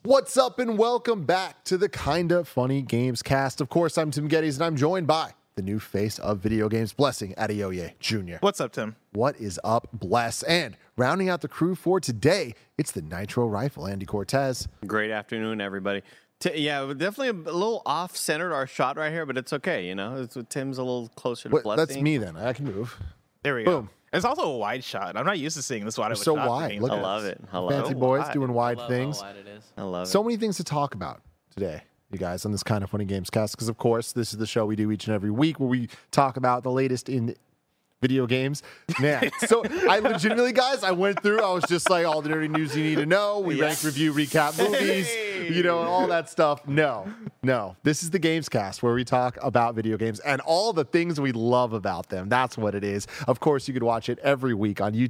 What's up and welcome back to the Kinda Funny Games cast. Of course, I'm Tim Geddes and I'm joined by the new face of video games, Blessing Adeoye Jr. What's up, Tim? What is up, Bless? And rounding out the crew for today, it's the Nitro Rifle, Andy Cortez. Great afternoon, everybody. Yeah, definitely a little off-centered our shot right here, but it's okay, you know? Tim's a little closer to Blessing. That's me then. I can move. There we Boom. go. It's also a wide shot. I'm not used to seeing this wide of a So shot. wide. Look I at love this. it. I love Fancy it. boys Wide. doing wide love things. how wide it is. I love it. So many things to talk about today, you guys, on this Kinda Funny Games cast, because, of course, this is the show we do each and every week where we talk about the latest in video games. Man, so I legitimately, guys, I went through, I was just like, all the nerdy news you need to know. We rank, review, recap movies, you know, and all that stuff. No. This is the Games Cast where we talk about video games and all the things we love about them. That's what it is. Of course, you could watch it every week on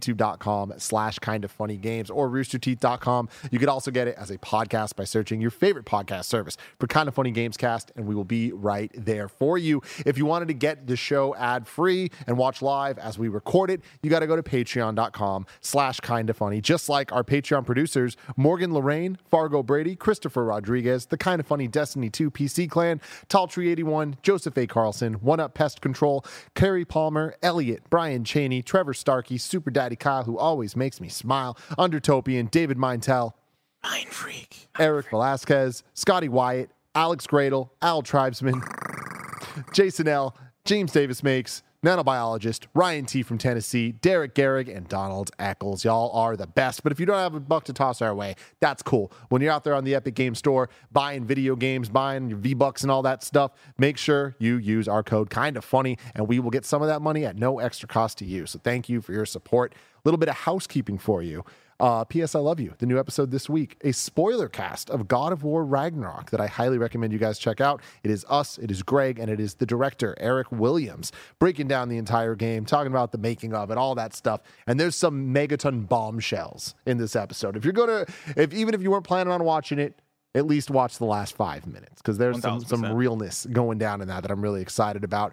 youtube.com/kindafunnygames or roosterteeth.com. You could also get it as a podcast by searching your favorite podcast service for Kinda Funny Games Cast, and we will be right there for you. If you wanted to get the show ad-free and watch live as we record it, you got to go to patreon.com/kindafunny. Just like our Patreon producers, Morgan Lorraine, Fargo Brady, Christopher Rodriguez, the Kinda Funny Destiny 2 PC Clan, Taltree81, Joseph A. Carlson, One Up Pest Control, Carrie Palmer, Elliot, Brian Cheney, Trevor Starkey, Super Daddy Kyle, who always makes me smile, Undertopian, David Mintel, Mind freak. Eric Velasquez, Scotty Wyatt, Alex Gradle, Al Tribesman, Jason L., James Davis Makes, Nanobiologist, Ryan T. from Tennessee, Derek Garrig, and Donald Eccles. Y'all are the best. But if you don't have a buck to toss our way, that's cool. When you're out there on the Epic Game Store buying video games, buying your V-Bucks and all that stuff, make sure you use our code Kinda Funny, and we will get some of that money at no extra cost to you. So thank you for your support. A little bit of housekeeping for you. P.S. I Love You, the new episode this week, a spoiler cast of God of War Ragnarok that I highly recommend you guys check out. It is us, it is Greg, and it is the director, Eric Williams, breaking down the entire game, talking about the making of it, all that stuff. And there's some megaton bombshells in this episode. Even if you weren't planning on watching it, at least watch the last 5 minutes, because there's some realness going down in that I'm really excited about.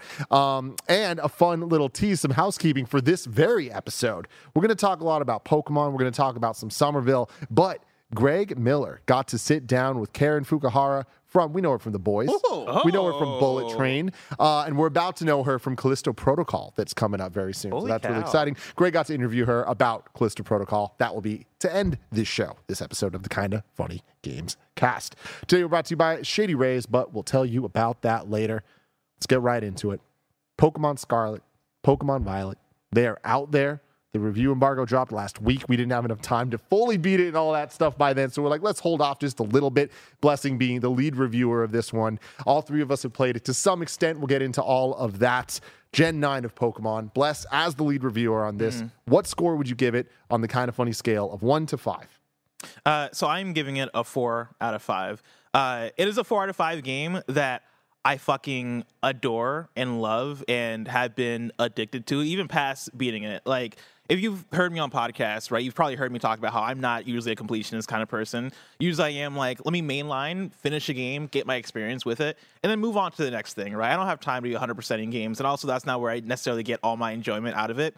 And a fun little tease, some housekeeping for this very episode. We're going to talk a lot about Pokemon. We're going to talk about some Somerville, but Greg Miller got to sit down with Karen Fukuhara we know her from The Boys. We know her from Bullet Train. And we're about to know her from Callisto Protocol that's coming up very soon. So that's really exciting. Greg got to interview her about Callisto Protocol. That will be to end this show, this episode of the Kinda Funny Games cast. Today we're brought to you by Shady Rays, but we'll tell you about that later. Let's get right into it. Pokemon Scarlet, Pokemon Violet, they are out there. The review embargo dropped last week. We didn't have enough time to fully beat it and all that stuff by then. So we're like, let's hold off just a little bit. Blessing being the lead reviewer of this one. All three of us have played it to some extent. We'll get into all of that. Gen 9 of Pokemon. Bless, as the lead reviewer on this, what score would you give it on the Kinda Funny scale of 1 to 5? So I'm giving it a 4 out of 5. It is a 4 out of 5 game that I fucking adore and love and have been addicted to, even past beating it. Like, if you've heard me on podcasts, right, you've probably heard me talk about how I'm not usually a completionist kind of person. Usually I am like, let me mainline, finish a game, get my experience with it, and then move on to the next thing, right? I don't have time to be 100% in games, and also that's not where I necessarily get all my enjoyment out of it.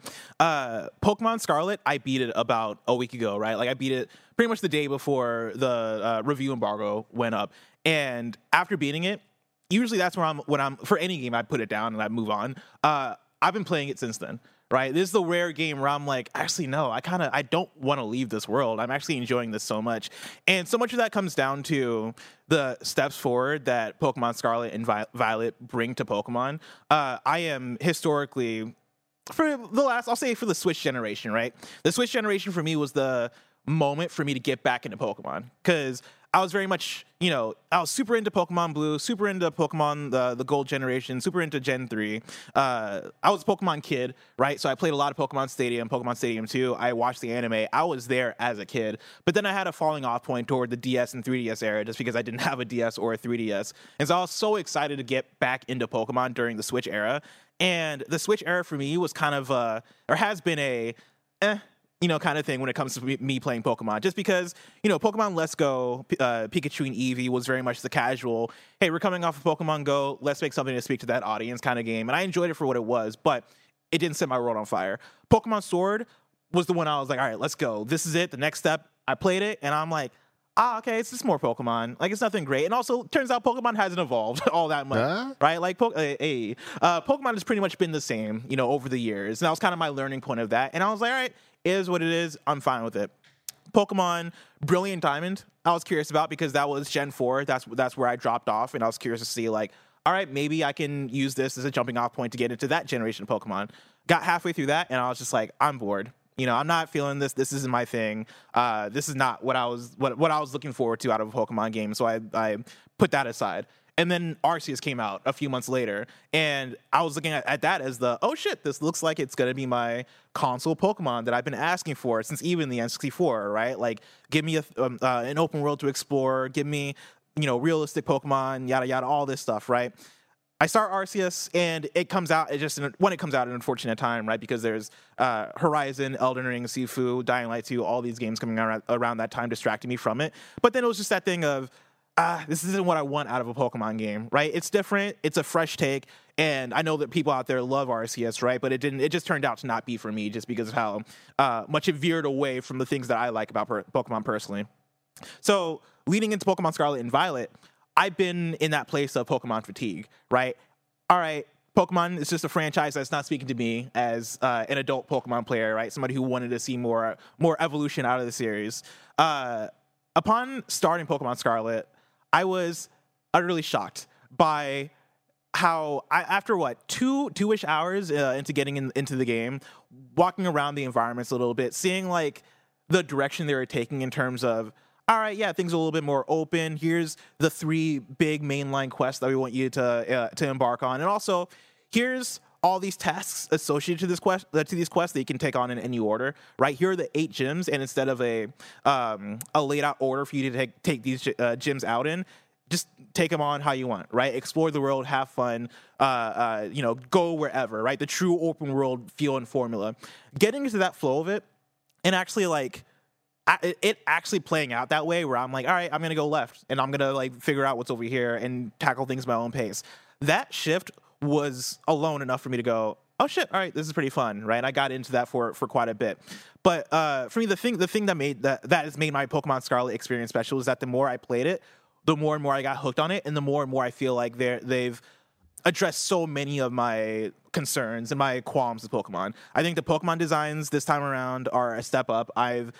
Pokemon Scarlet, I beat it about a week ago, right? Like, I beat it pretty much the day before the review embargo went up. And after beating it, usually that's when I'm for any game, I put it down and I move on. I've been playing it since then. Right, this is the rare game where I'm like, actually, no, I don't want to leave this world. I'm actually enjoying this so much, and so much of that comes down to the steps forward that Pokemon Scarlet and Violet bring to Pokemon. I am historically, for the Switch generation, right? The Switch generation for me was the moment for me to get back into Pokemon, because I was very much, I was super into Pokemon Blue, super into Pokemon, the Gold generation, super into Gen 3. I was a Pokemon kid, right? So I played a lot of Pokemon Stadium 2. I watched the anime. I was there as a kid. But then I had a falling off point toward the DS and 3DS era just because I didn't have a DS or a 3DS. And so I was so excited to get back into Pokemon during the Switch era. And the Switch era for me was kind of, or has been a, kind of thing when it comes to me playing Pokemon. Just because, Pokemon Let's Go, Pikachu and Eevee was very much the casual, hey, we're coming off of Pokemon Go, let's make something to speak to that audience kind of game. And I enjoyed it for what it was, but it didn't set my world on fire. Pokemon Sword was the one I was like, all right, let's go. This is it, the next step. I played it, and I'm like, okay, it's just more Pokemon. Like, it's nothing great. And also, turns out Pokemon hasn't evolved all that much, right? Like, Pokemon has pretty much been the same, over the years. And that was kind of my learning point of that. And I was like, all right, it is what it is. I'm fine with it. Pokemon Brilliant Diamond, I was curious about because that was Gen 4. That's where I dropped off. And I was curious to see, like, all right, maybe I can use this as a jumping off point to get into that generation of Pokemon. Got halfway through that, and I was just like, I'm bored. I'm not feeling this. This isn't my thing. This is not what I was looking forward to out of a Pokemon game. So I put that aside. And then Arceus came out a few months later, and I was looking at that as oh shit, this looks like it's gonna be my console Pokemon that I've been asking for since even the N64, right? Like, give me an open world to explore. Give me realistic Pokemon, yada yada, all this stuff, right? I start Arceus, and it comes out. When it comes out, an unfortunate time, right? Because there's Horizon, Elden Ring, Sifu, Dying Light 2, all these games coming around that time, distracting me from it. But then it was just that thing of, this isn't what I want out of a Pokemon game, right? It's different. It's a fresh take, and I know that people out there love Arceus, right? But it just turned out to not be for me, just because of how much it veered away from the things that I like about Pokemon personally. So leading into Pokemon Scarlet and Violet, I've been in that place of Pokemon fatigue, right? All right, Pokemon is just a franchise that's not speaking to me as an adult Pokemon player, right? Somebody who wanted to see more evolution out of the series. Upon starting Pokemon Scarlet, I was utterly shocked by how after two-ish hours into getting into the game, walking around the environments a little bit, seeing like the direction they were taking in terms of, all right, yeah, things are a little bit more open. Here's the 3 big mainline quests that we want you to embark on, and also here's all these tasks associated to these quests that you can take on in any order. Right, here are the 8 gyms, and instead of a laid out order for you to take these gyms out in, just take them on how you want. Right, explore the world, have fun, go wherever. Right, the true open world feel and formula. Getting into that flow of it, and actually like. It actually playing out that way where I'm like, all right, I'm going to go left and I'm going to like figure out what's over here and tackle things at my own pace. That shift was alone enough for me to go, oh shit, all right, this is pretty fun, right? And I got into that for quite a bit. But for me, the thing that has made my Pokemon Scarlet experience special is that the more I played it, the more and more I got hooked on it, and the more I feel like they've addressed so many of my concerns and my qualms with Pokemon. I think the Pokemon designs this time around are a step up. I've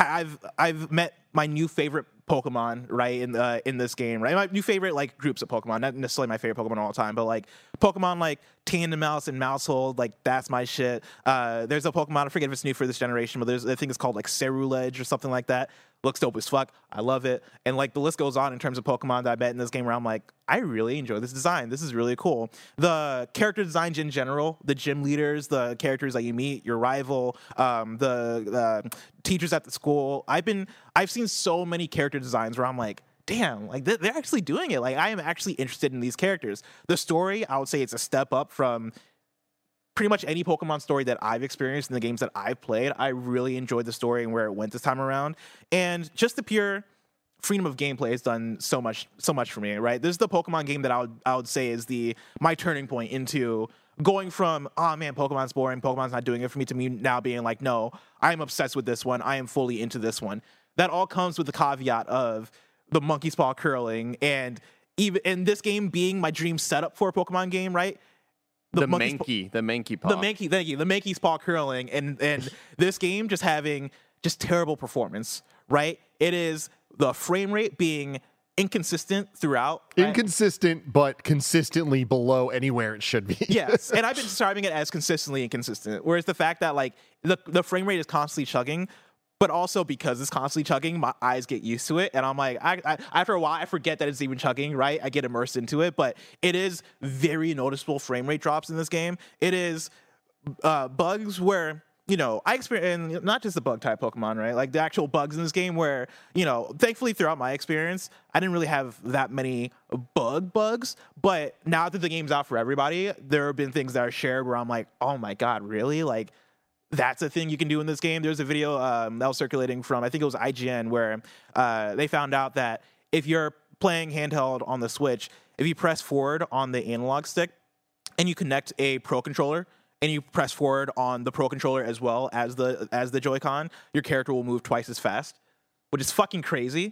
met my new favorite Pokemon, right, in this game, right? My new favorite, like, groups of Pokemon, not necessarily my favorite Pokemon of all time, but, like, Pokemon like Tandemaus and Maushold, like, that's my shit. There's a Pokemon, I forget if it's new for this generation, but I think it's called, like, Ceruledge or something like that. Looks dope as fuck. I love it. And, like, the list goes on in terms of Pokemon that I met in this game where I'm like, I really enjoy this design. This is really cool. The character designs in general, the gym leaders, the characters that you meet, your rival, the teachers at the school. I've seen so many character designs where I'm like, damn, like they're actually doing it. Like, I am actually interested in these characters. The story, I would say it's a step up from pretty much any Pokemon story that I've experienced in the games that I've played. I really enjoyed the story and where it went this time around. And just the pure freedom of gameplay has done so much for me, right? This is the Pokemon game that I would say is my turning point into going from, oh man, Pokemon's boring, Pokemon's not doing it for me, to me now being like, no, I'm obsessed with this one. I am fully into this one. That all comes with the caveat of the monkey's paw curling, and even in this game being my dream setup for a Pokemon game, right? The Mankey paw. Thank you. The Mankey's paw curling, and this game just having just terrible performance, right? It is the frame rate being inconsistent throughout. Right? Inconsistent, but consistently below anywhere it should be. Yes, and I've been describing it as consistently inconsistent, whereas the fact that like the frame rate is constantly chugging, but also because it's constantly chugging, my eyes get used to it, and I'm like, I after a while, I forget that it's even chugging, right? I get immersed into it, but it is very noticeable frame rate drops in this game. It is bugs where, I experience, and not just the bug type Pokemon, right? Like the actual bugs in this game where, thankfully throughout my experience, I didn't really have that many bugs, but now that the game's out for everybody, there have been things that are shared where I'm like, oh my God, really? Like, that's a thing you can do in this game. There's a video that was circulating from, I think it was IGN, where they found out that if you're playing handheld on the Switch, if you press forward on the analog stick and you connect a Pro Controller and you press forward on the Pro Controller as well as the Joy-Con, your character will move twice as fast, which is fucking crazy.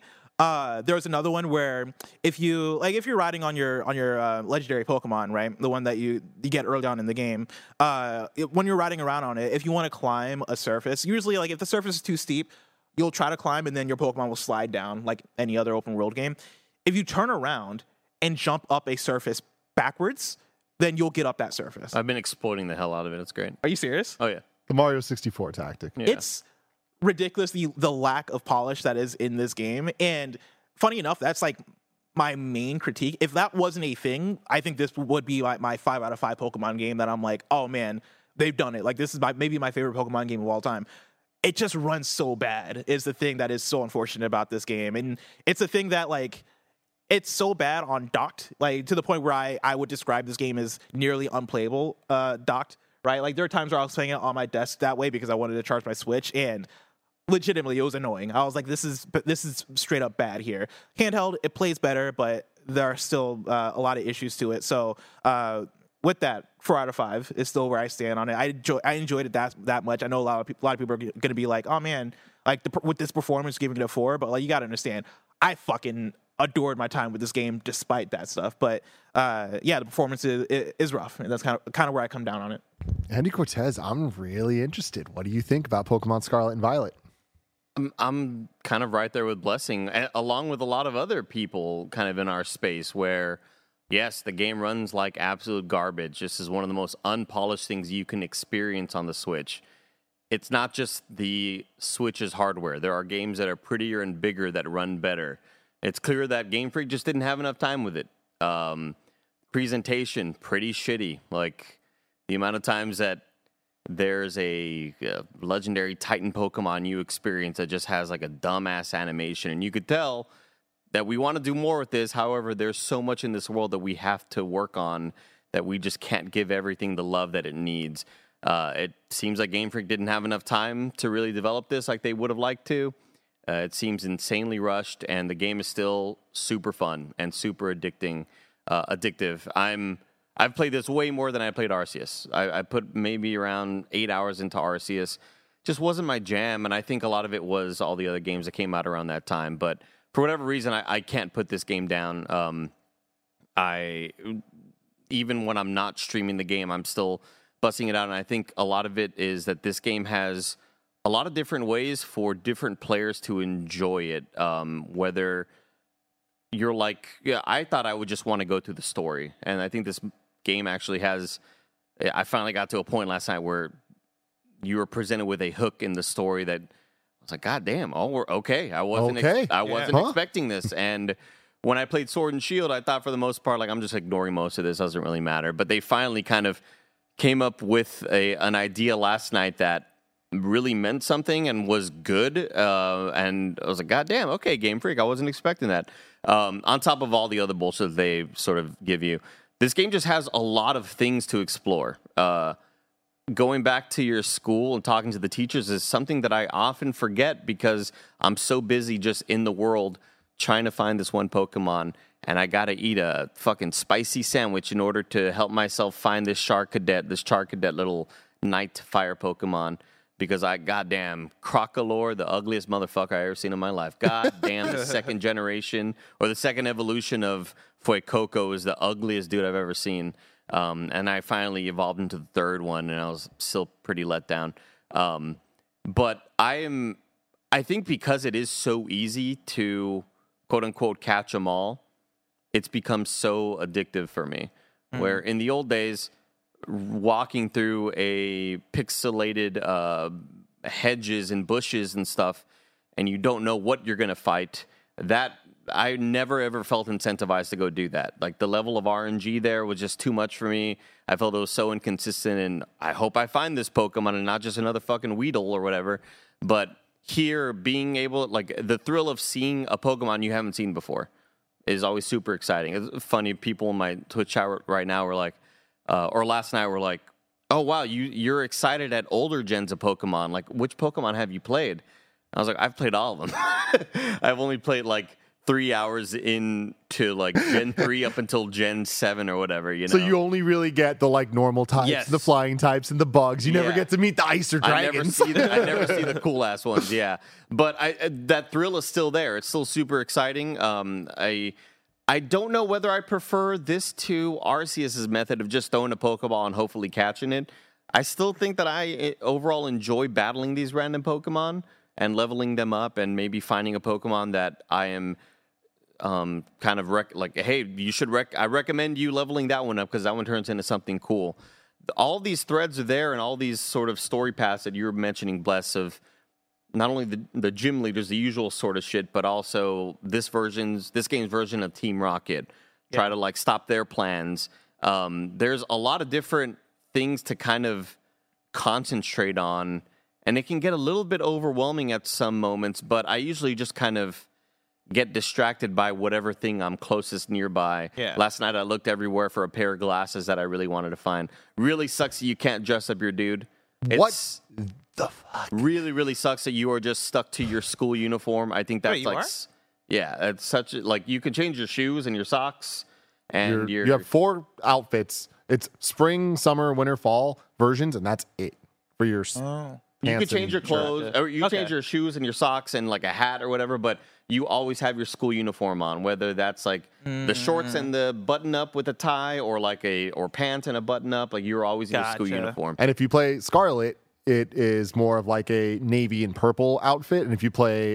There was another one where if you're riding on your legendary Pokemon, right, the one that you get early on in the game, when you're riding around on it, if you want to climb a surface, usually like if the surface is too steep, you'll try to climb and then your Pokemon will slide down like any other open world game. If you turn around and jump up a surface backwards, then you'll get up that surface. I've been exploiting the hell out of it. It's great. Are you serious? Oh yeah. The Mario 64 tactic. Yeah. It's ridiculous the lack of polish that is in this game. And funny enough, that's like my main critique. If that wasn't a thing, I think this would be my 5 out of 5 Pokemon game that I'm like, oh man, they've done it. Like this is maybe my favorite Pokemon game of all time. It just runs so bad is the thing that is so unfortunate about this game. And it's a thing that like, it's so bad on docked, like to the point where I would describe this game as nearly unplayable docked, right? Like there are times where I was playing it on my desk that way because I wanted to charge my Switch, and legitimately it was annoying. I was like, this is straight up bad here. Handheld, it plays better, but there are still a lot of issues to it. So with that, 4 out of 5 is still where I stand on it. I enjoyed it that much. I know a lot of people are going to be like, oh man, like with this performance, giving it a 4. But like you got to understand, I fucking adored my time with this game despite that stuff. But yeah, the performance is rough, and that's kind of where I come down on it. Andy Cortez, I'm really interested. What do you think about Pokemon Scarlet and Violet? I'm kind of right there with Blessing, along with a lot of other people kind of in our space where, yes, the game runs like absolute garbage. This is one of the most unpolished things you can experience on the Switch. It's not just the Switch's hardware. There are games that are prettier and bigger that run better. It's clear that Game Freak just didn't have enough time with it. Presentation, pretty shitty. Like, the amount of times that there's a legendary Titan Pokemon you experience that just has like a dumbass animation, and you could tell that we want to do more with this. However, there's so much in this world that we have to work on that we just can't give everything the love that it needs. It seems like Game Freak didn't have enough time to really develop this like they would have liked to. It seems insanely rushed, and the game is still super fun and super addictive. I've played this way more than I played Arceus. I put maybe around 8 hours into Arceus. Just wasn't my jam, and I think a lot of it was all the other games that came out around that time. But for whatever reason, I can't put this game down. Even when I'm not streaming the game, I'm still busting it out, and I think a lot of it is that this game has a lot of different ways for different players to enjoy it. Whether you're like, yeah, I thought I would just want to go through the story, and I think this game actually has. I finally got to a point last night where you were presented with a hook in the story that I was like, God damn! Oh, we're okay. I wasn't expecting this, and when I played Sword and Shield, I thought for the most part, like, I'm just ignoring most of this. Doesn't really matter. But they finally kind of came up with an idea last night that really meant something and was good. And I was like, God damn, okay, Game Freak. I wasn't expecting that. On top of all the other bullshit they sort of give you, this game just has a lot of things to explore. Going back to your school and talking to the teachers is something that I often forget because I'm so busy just in the world trying to find this one Pokemon, and I gotta eat a fucking spicy sandwich in order to help myself find this Charcadet little night fire Pokemon, because goddamn, Crocolore, the ugliest motherfucker I ever seen in my life. Goddamn, the second generation, or the second evolution of Fuecoco is the ugliest dude I've ever seen. And I finally evolved into the third one, and I was still pretty let down. But I think because it is so easy to quote-unquote catch them all, it's become so addictive for me. Where in the old days, walking through a pixelated hedges and bushes and stuff, and you don't know what you're going to fight, that I never ever felt incentivized to go do that. Like, the level of RNG there was just too much for me. I felt it was so inconsistent, and I hope I find this Pokemon and not just another fucking Weedle or whatever. But here, being able, like, the thrill of seeing a Pokemon you haven't seen before is always super exciting. It's funny, people in my Twitch chat right now were like, or last night were like, oh, wow, you're excited at older gens of Pokemon. Like, which Pokemon have you played? I was like, I've played all of them. I've only played, like, 3 hours into like Gen 3 up until Gen 7 or whatever, you know. So you only really get the like normal types, Yes. the flying types, and the bugs. You never Yeah. get to meet the ice or dragons. I never see the cool ass ones. Yeah, but that thrill is still there. It's still super exciting. I don't know whether I prefer this to Arceus's method of just throwing a Pokeball and hopefully catching it. I still think that I overall enjoy battling these random Pokemon and leveling them up, and maybe finding a Pokemon that I am kind of like, hey, you should I recommend you leveling that one up because that one turns into something cool. All these threads are there, and all these sort of story paths that you were mentioning, Bless, of not only the gym leaders, the usual sort of shit, but also this game's version of Team Rocket. Try to like stop their plans. There's a lot of different things to kind of concentrate on, and it can get a little bit overwhelming at some moments, but I usually just kind of get distracted by whatever thing I'm closest nearby. Yeah. Last night I looked everywhere for a pair of glasses that I really wanted to find. Really sucks that you can't dress up your dude. What the fuck? Really, really sucks that you are just stuck to your school uniform. I think that's Wait, you like, are? yeah, it's such like you can change your shoes and your socks, and You have 4 outfits. It's spring, summer, winter, fall versions, and that's it for your. You can pants change and your clothes, shirt. or you can Okay. change your shoes and your socks and like a hat or whatever, but you always have your school uniform on, whether that's like the shorts and the button up with a tie, or like or pants and a button up. Like you're always in your school Gotcha. uniform. And if you play Scarlet, it is more of like a navy and purple outfit. And if you play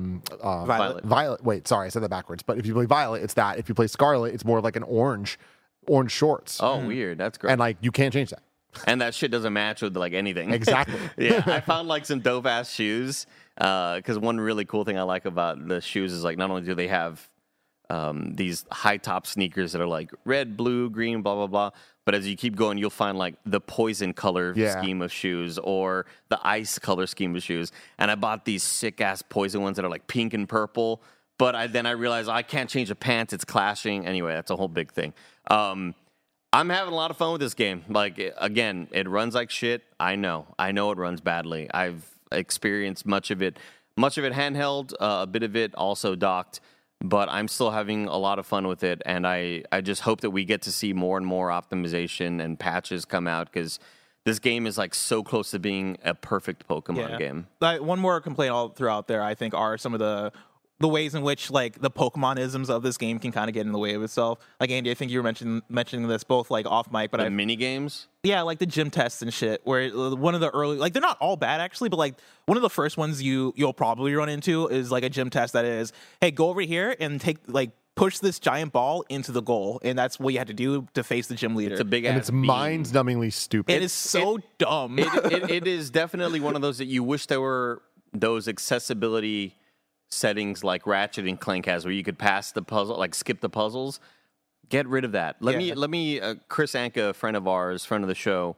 Violet. Wait, sorry, I said that backwards. But if you play Violet, it's that. If you play Scarlet, it's more of like an orange shorts. Oh, weird. That's great. And like you can't change that. And that shit doesn't match with like anything. Exactly. Yeah, I found like some dope ass shoes. Because one really cool thing I like about the shoes is like not only do they have these high top sneakers that are like red, blue, green, blah blah blah, but as you keep going, you'll find like the poison color scheme of shoes or the ice color scheme of shoes. And I bought these sick ass poison ones that are like pink and purple. But then I realized I can't change the pants; it's clashing. Anyway, that's a whole big thing. I'm having a lot of fun with this game. Like, again, it runs like shit. I know it runs badly. I've experienced much of it handheld, a bit of it also docked, but I'm still having a lot of fun with it. And I just hope that we get to see more and more optimization and patches come out, because this game is like so close to being a perfect Pokemon game. One more complaint I'll throw out there, I think, are some of the ways in which like the Pokemon-isms of this game can kind of get in the way of itself. Like Andy, I think you were mentioning this both like off mic, but The mini games. yeah, like the gym tests and shit, where one of the early, like they're not all bad actually, but like one of the first ones you'll probably run into is like a gym test that is, hey, go over here and push this giant ball into the goal, and that's what you had to do to face the gym leader. It's a big And ass it's beam. mind-numbingly stupid. It is so dumb. It is definitely one of those that you wish there were those accessibility settings like Ratchet and Clank has, where you could pass the puzzle, like skip the puzzles. Get rid of that. Let me. Chris Anka, a friend of ours, friend of the show,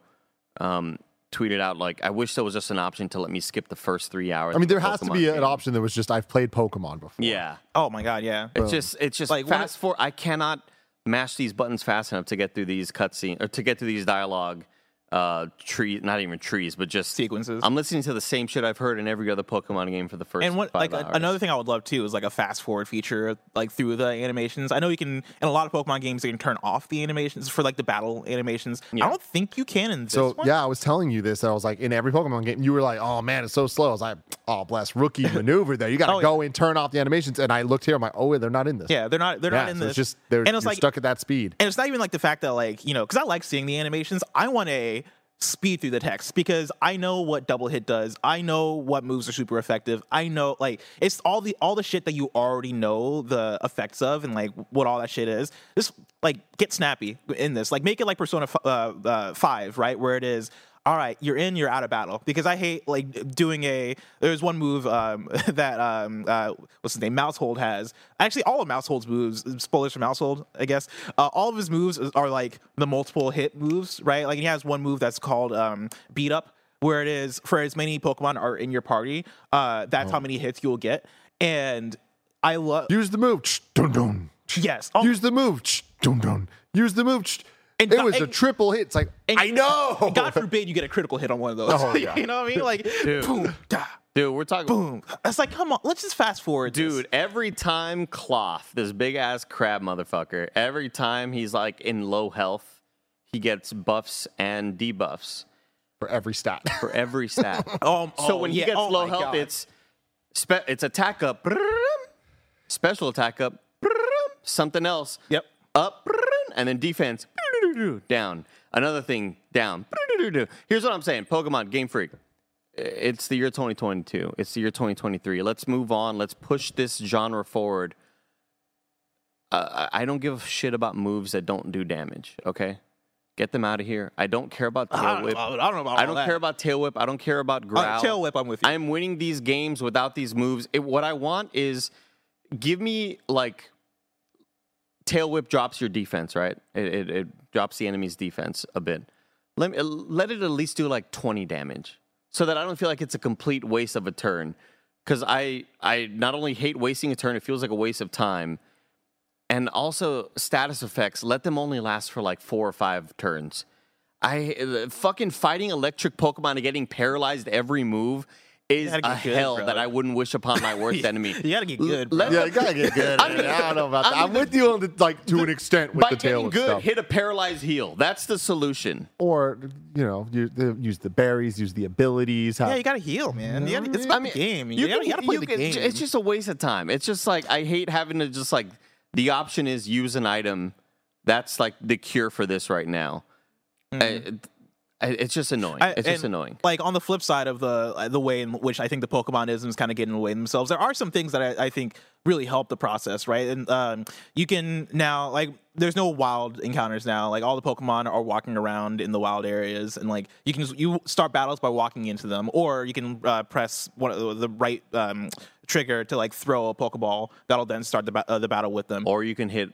tweeted out like, I wish there was just an option to let me skip the first 3 hours. I mean, there of the has to Pokemon be an game. option that was just I've played Pokemon before. Yeah, Oh my god, yeah. it's just Like, like fast forward. I cannot mash these buttons fast enough to get through these cutscenes or to get through these dialogue not even trees, but just Sequences. I'm listening to the same shit I've heard in every other Pokemon game for the first And what 5 like hours. another thing I would love too is like a fast forward feature like through the animations. I know you can in a lot of Pokemon games you can turn off the animations for like the battle animations. Yeah. I don't think you can in this So one. yeah, I was telling you this. I was like, in every Pokemon game, you were like, "Oh man, it's so slow." I was like, "Oh, bless, rookie maneuver there. You got to Oh, yeah. go and turn off the animations." And I looked here, I'm like, "Oh, they're not in this." Yeah, they're not Yeah, in so this. it's just they're and it's you're like stuck at that speed. and it's not even like the fact that like, you know, because I like seeing the animations. I want a speed through the text because I know what double hit does. I know what moves are super effective. I know like it's all the shit that you already know the effects of and like what all that shit is. Just like get snappy in this. Like make it like Persona 5, right? Where it is, all right, you're in, you're out of battle. Because I hate like doing there's one move that what's his name, Mousehold has. Actually, all of Mousehold's moves, spoilers for Mousehold, I guess. All of his moves are like the multiple hit moves, right? Like he has one move that's called Beat Up, where it is for as many Pokemon are in your party, that's how many hits you'll get. And I love Use the move. Dun dun. yes. Oh, Use the move. Dun dun. Use the move. And It was a and- triple hit. It's like and I know. God forbid you get a critical hit on one of those. Oh, yeah. You know what I mean? Like boom, da, Dude, we're talking. boom. It's like, come on, let's just fast forward. Dude, every time Cloth, this big ass crab motherfucker, every time he's like in low health, he gets buffs and debuffs For every stat. for every stat. So So when he gets low health, it's attack up, special attack up, something else Yep. up, and then defense down. Another thing down. Here's what I'm saying: Pokemon Game Freak. It's the year 2022. It's the year 2023. Let's move on. Let's push this genre forward. I don't give a shit about moves that don't do damage. Okay, get them out of here. I don't care about tail whip. I don't know about I don't care about tail whip. I don't care about growl. Tail whip, I'm with you. I'm winning these games without these moves. What I want is give me like tail whip drops your defense, right? It drops the enemy's defense a bit. Let it at least do like 20 damage so that I don't feel like it's a complete waste of a turn. Because I not only hate wasting a turn, it feels like a waste of time. And also status effects, let them only last for like 4 or 5 turns. Fucking fighting electric Pokemon and getting paralyzed every move is a hell that I wouldn't wish upon my worst enemy. You gotta get good, bro. Yeah, you gotta get good. I don't know about that. I'm with you on the, like to an extent with By the tail getting whip good, stuff. hit a paralyzed heal. That's the solution. Or use the berries, use the abilities. Yeah, you gotta heal, man. It's about the game. You gotta play the game. It's just a waste of time. It's just like I hate having to just like the option is use an item. That's like the cure for this right now. It's just annoying. It's just annoying. Like on the flip side of the way in which I think the Pokemonisms kind of get in the way themselves, there are some things that I think really help the process, right? And you can now, like, there's no wild encounters now. Like all the Pokemon are walking around in the wild areas, and like you start battles by walking into them, or you can press the right trigger to like throw a Pokeball. That'll then start the battle with them. Or you can hit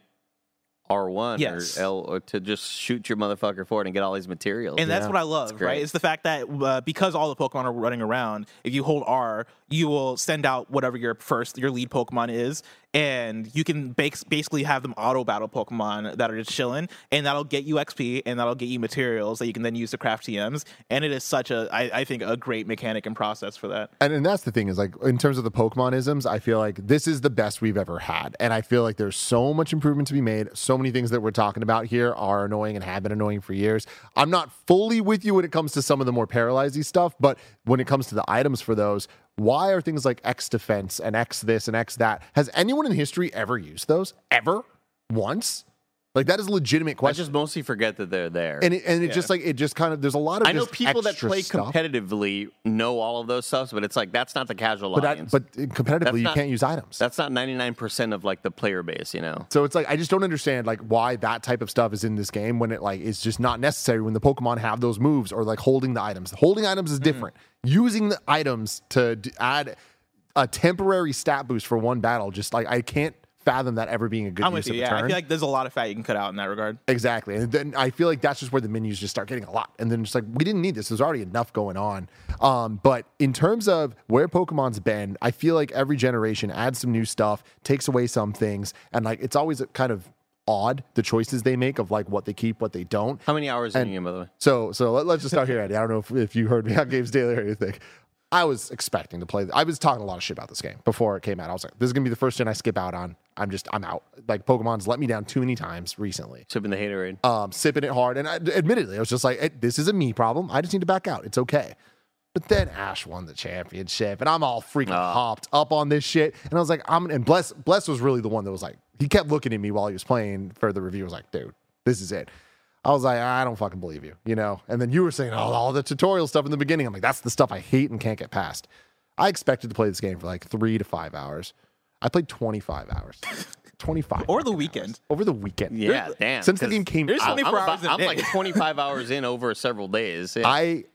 R1 Yes. or L or to just shoot your motherfucker forward and get all these materials. And that's what I love, right? It's the fact that because all the Pokemon are running around, if you hold R, you will send out whatever your lead Pokemon is, and you can basically have them auto battle Pokemon that are just chilling, and that'll get you XP and that'll get you materials that you can then use to craft TMs. And it is such I think a great mechanic and process for that. And that's the thing is, like, in terms of the Pokemonisms, I feel like this is the best we've ever had. And I feel like there's so much improvement to be made. So many things that we're talking about here are annoying and have been annoying for years. I'm not fully with you when it comes to some of the more paralyzing stuff, but when it comes to the items for those, why are things like X defense and X this and X that? Has anyone in history ever used those? Ever? Once? Like, that is a legitimate I question. just mostly forget that they're there. And it just like, it just kind of, there's a lot of I know just people that extra play stuff. competitively know all of those stuff, but it's like that's not the casual audience. But competitively, you can't use items. That's not 99% of like the player base, you know. So it's like I just don't understand like why that type of stuff is in this game when it like is just not necessary when the Pokemon have those moves or like holding the items. Holding items is different. Using the items to add a temporary stat boost for one battle, just like I can't fathom that ever being a good use of a turn. I feel like there's a lot of fat you can cut out in that regard. Exactly. And then I feel like that's just where the menus just start getting a lot. And then it's like, we didn't need this. There's already enough going on. But in terms of where Pokemon's been, I feel like every generation adds some new stuff, takes away some things. And like, it's always kind of odd, the choices they make of like what they keep, what they don't. How many hours in the game, by the way? So let's just start here, Andy. I don't know if you heard me on Games Daily or anything. I was expecting to play. I was talking a lot of shit about this game before it came out. I was like, this is going to be the first gen I skip out on. I'm out. Like, Pokemon's let me down too many times recently. Sipping the haterade. Sipping it hard. And admittedly, I was just like, this is a me problem. I just need to back out. It's okay. But then Ash won the championship, and I'm all freaking hopped up on this shit. And I was like, and Bless was really the one that was like, he kept looking at me while he was playing for the review. I was like, dude, this is it. I was like, I don't fucking believe you, you know? And then you were saying, all the tutorial stuff in the beginning. I'm like, that's the stuff I hate and can't get past. I expected to play this game for like 3 to 5 hours. I played 25 hours. 25. Over the weekend. Over the weekend. Yeah, damn. Since the game came out. I'm like 25 hours in over several days. Yeah.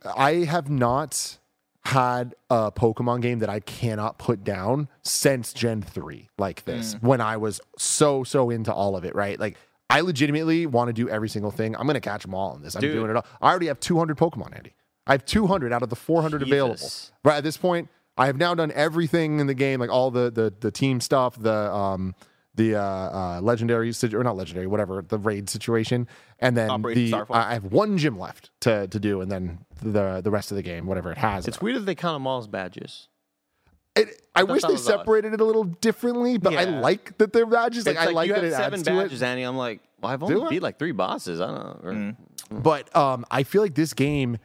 I have not had a Pokemon game that I cannot put down since Gen 3 like this, when I was so into all of it, right? Like, I legitimately want to do every single thing. I'm going to catch them all in this. I'm doing it all. I already have 200 Pokemon, Andy. I have 200 out of the 400 available. Right at this point, I have now done everything in the game, like all the team stuff, the legendary, or not legendary, whatever, the raid situation. And then I have one gym left to do, and then the rest of the game, whatever it has. It's weird that they count them all as badges. I wish that they was odd. separated it a little differently, but I Yeah. like that they're badges. Like, It's I like you that have it 7 adds to badges, it. Annie. I'm like, well, I've Do only I? beat like 3 bosses. I don't know. But I feel like this game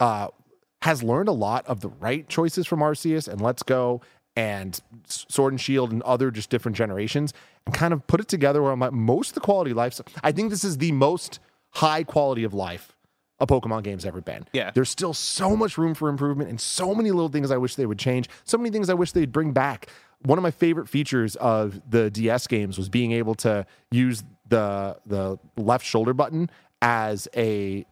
has learned a lot of the right choices from Arceus and Let's Go and Sword and Shield and other just different generations and kind of put it together where I'm like, most of the quality of life. I think this is the most high quality of life a Pokemon game's ever been. Yeah. There's still so much room for improvement and so many little things I wish they would change. So many things I wish they'd bring back. One of my favorite features of the DS games was being able to use the left shoulder button as A.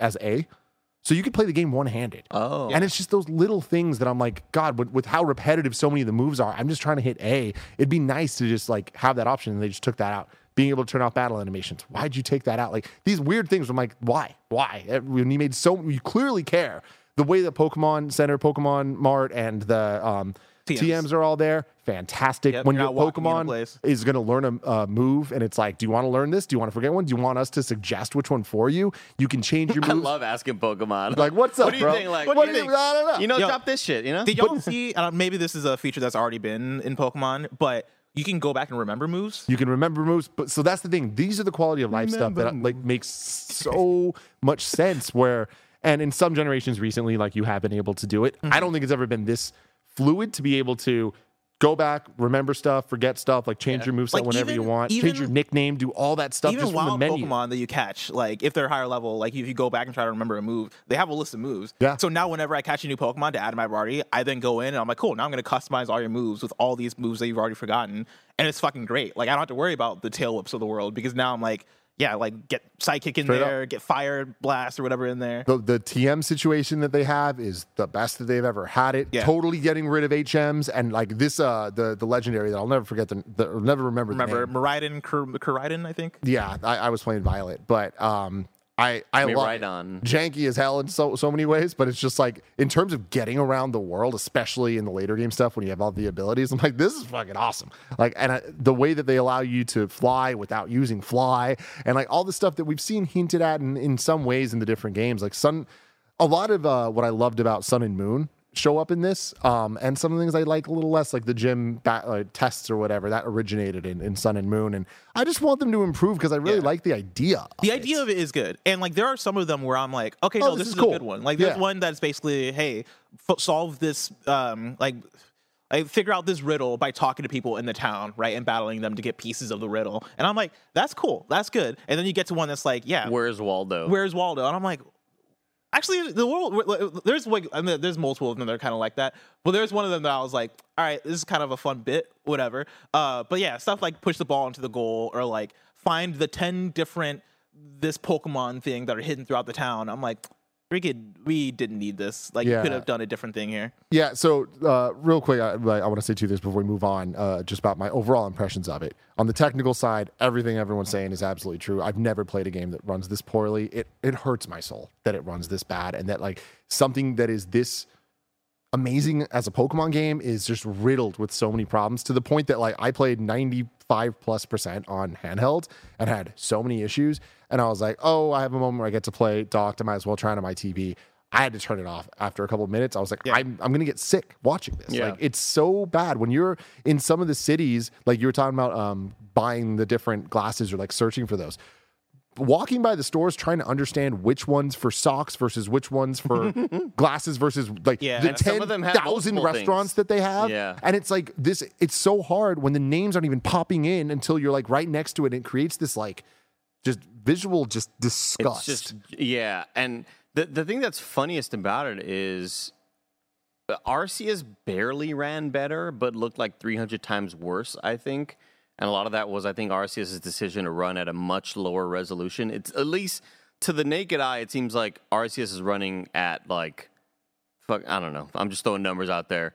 So you could play the game one-handed. Oh. And it's just those little things that I'm like, God, with how repetitive so many of the moves are, I'm just trying to hit A. It'd be nice to just like have that option, and they just took that out. Being able to turn off battle animations. Why'd you take that out? Like these weird things. I'm like, why? When you you clearly care. The way that Pokemon Center, Pokemon Mart, and the TMs are all there, fantastic. Yep, When you're your not walking into Pokemon place. is going to learn a move, and it's like, do you want to learn this? Do you want to forget one? Do you want us to suggest which one for you? You can change your I moves. love asking Pokemon. Like, what's up, what do you bro? think? Like, What do you think? I don't know. You know, Yo, drop this shit, you know? Did y'all see? Maybe this is a feature that's already been in Pokemon, but you can go back and remember moves. You can remember moves, but so that's the thing. These are the quality of life stuff that like makes so much sense. And in some generations recently, like you have been able to do it. I don't think it's ever been this fluid to be able to go back, remember stuff, forget stuff, like change your moveset Like, whenever you want, change even- your nickname, do all that stuff Even just from the wild menu. Pokemon that you catch, like if they're higher level, like if you go back and try to remember a move, they have a list of moves. Yeah. So now whenever I catch a new Pokemon to add to my party, I then go in and I'm like, cool, now I'm going to customize all your moves with all these moves that you've already forgotten. And it's fucking great. Like I don't have to worry about the tail whips of the world because now I'm like, yeah, like get Psychic in Straight there, get Fire Blast or whatever in there. The TM situation that they have is the best that they've ever had it. Yeah. Totally getting rid of HMs and like this the legendary that I'll never forget I'll never remember the Remember name. Maridon, Koraidon, I think? Yeah, I was playing Violet, but I love it. Rhydon. Janky as hell in so many ways, but it's just like in terms of getting around the world, especially in the later game stuff when you have all the abilities, I'm like, this is fucking awesome. Like, and the way that they allow you to fly without using fly, and like all the stuff that we've seen hinted at in some ways in the different games, like a lot of what I loved about Sun and Moon show up in this, and some of the things I like a little less, like the gym tests or whatever that originated in Sun and Moon, and I just want them to improve because I really like the idea. The idea of it is good. And like there are some of them where I'm like, okay, no, this this is is cool. a good one. Like there's Yeah. one that's basically, hey, solve this like figure out this riddle by talking to people in the town, right? And battling them to get pieces of the riddle. And I'm like, that's cool. That's good. And then you get to one that's like, yeah, Where's Waldo? where's Waldo? And I'm like, actually, the world there's like I mean, there's multiple of them that are kind of like that. But there's one of them that I was like, all right, this is kind of a fun bit, whatever. But yeah, stuff like push the ball into the goal or like find the 10 different this Pokemon thing that are hidden throughout the town. I'm like, we didn't need this. Like, Yeah. you could have done a different thing here. Yeah, so real quick, I want to say two things before we move on, just about my overall impressions of it. On the technical side, everything everyone's saying is absolutely true. I've never played a game that runs this poorly. It hurts my soul that it runs this bad, and that like something that is this amazing as a Pokemon game is just riddled with so many problems to the point that like I played 95+% on handheld and had so many issues. And I was like, oh, I have a moment where I get to play docked. I might as well try it on my TV. I had to turn it off after a couple of minutes. I was like, I'm going to get sick watching this. Yeah. Like, it's so bad when you're in some of the cities, like you were talking about buying the different glasses or like searching for those. Walking by the stores trying to understand which ones for socks versus which ones for glasses versus like Yeah, the and some of them have 10,000 multiple restaurants things. that they have. Yeah. And it's like this, it's so hard when the names aren't even popping in until you're like right next to it. And it creates this like just visual just disgust. It's just yeah, and the thing that's funniest about it is Arceus barely ran better, but looked like 300 times worse, I think. And a lot of that was, I think, Arceus' decision to run at a much lower resolution. It's at least to the naked eye, it seems like Arceus is running at like, I don't know. I'm just throwing numbers out there.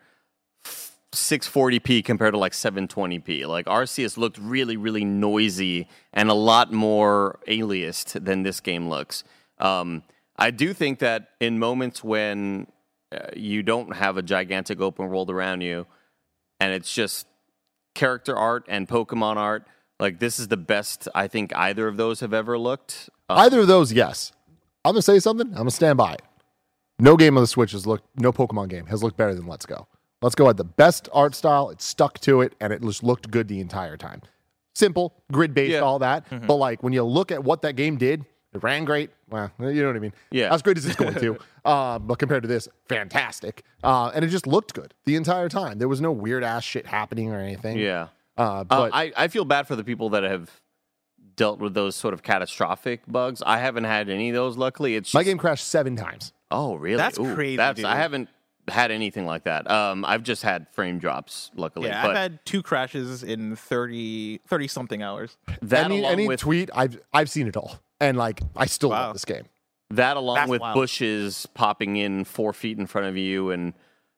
640p compared to like 720p. Like Arceus looked really, really noisy and a lot more aliased than this game looks. I do think that in moments when you don't have a gigantic open world around you and it's just character art and Pokemon art, like this is the best I think either of those have ever looked. Either of those, yes. I'm gonna say something. I'm gonna stand by it. No game on the Switch no Pokemon game has looked better than Let's Go. Let's Go had the best art style. It stuck to it, and it just looked good the entire time. Simple, grid-based, all that. But like when you look at what that game did, it ran great. Well, you know what I mean? Yeah. As great as it's going to. But compared to this, fantastic. And it just looked good the entire time. There was no weird-ass shit happening or anything. Yeah. But I feel bad for the people that have dealt with those sort of catastrophic bugs. I haven't had any of those, luckily. It's just, my game crashed 7 times. Oh, really? That's crazy, dude. I haven't had anything like that. I've just had frame drops, luckily. Yeah, but I've had 2 crashes in 30 something hours. that Any with tweet, I've seen it all. And like, I still love this game. that along That's with wild. bushes popping in 4 feet in front of you and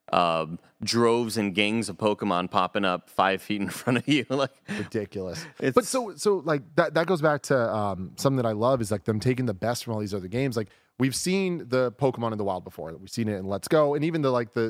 droves and gangs of Pokemon popping up 5 feet in front of you. Like, Ridiculous. But so like that goes back to something that I love is like them taking the best from all these other games. Like we've seen the Pokemon in the wild before. We've seen it in Let's Go, and even the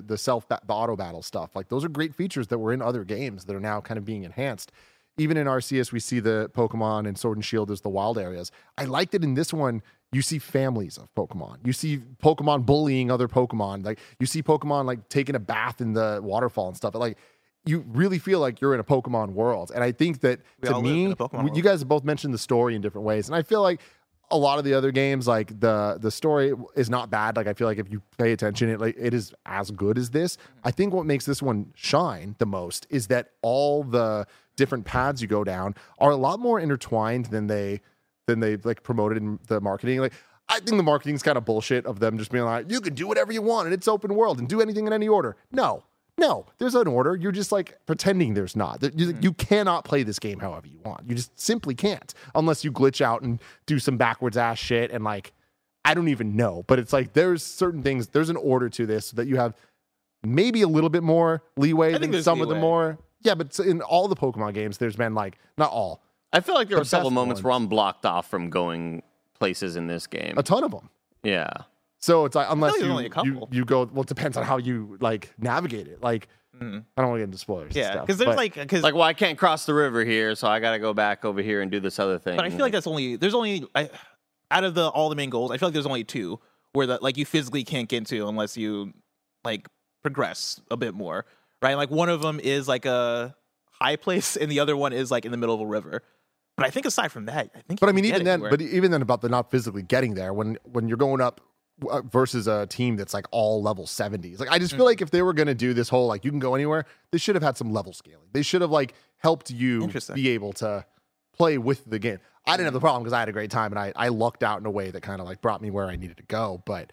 auto battle stuff. Like those are great features that were in other games that are now kind of being enhanced. Even in Arceus, we see the Pokemon and Sword and Shield as the wild areas. I liked it in this one. You see families of Pokemon. You see Pokemon bullying other Pokemon. Like you see Pokemon like taking a bath in the waterfall and stuff. Like you really feel like you're in a Pokemon world. And I think that We to all live in me, a Pokemon world. you guys have both mentioned the story in different ways. And I feel like a lot of the other games, like the story is not bad. Like I feel like if you pay attention, it is as good as this. I think what makes this one shine the most is that all the different paths you go down are a lot more intertwined than they like promoted in the marketing. Like I think the marketing's kind of bullshit of them just being like, you can do whatever you want and it's open world and do anything in any order. No, there's an order. You're just like pretending there's not. You cannot play this game however you want. You just simply can't unless you glitch out and do some backwards ass shit. And like, I don't even know, but it's like, there's certain things, there's an order to this so that you have maybe a little bit more leeway think than there's some of the leeway. more. Yeah, but in all the Pokemon games, there's been like, not all, I feel like there The were several best moments where ones. I'm blocked off from going places in this game. a ton of them. Yeah. So it's like, unless there's only a couple. you go, well, it depends on how you like navigate it. Like, I don't want to get into spoilers. and Yeah, stuff, because there's but because Like, well, I can't cross the river here, so I got to go back over here and do this other thing. but I feel like there's only out of all the main goals, I feel like there's only 2 where that like you physically can't get into unless you like progress a bit more, right? Like one of them is like a high place, and the other one is like in the middle of a river. But I think aside from that, I think. But you I mean, can get even then, anywhere. about the not physically getting there when you're going up versus a team that's like all level 70s. Like, I just feel like if they were going to do this whole like you can go anywhere, they should have had some level scaling. They should have like helped you Interesting. be able to play with the game. I didn't have the problem because I had a great time and I lucked out in a way that kind of like brought me where I needed to go. But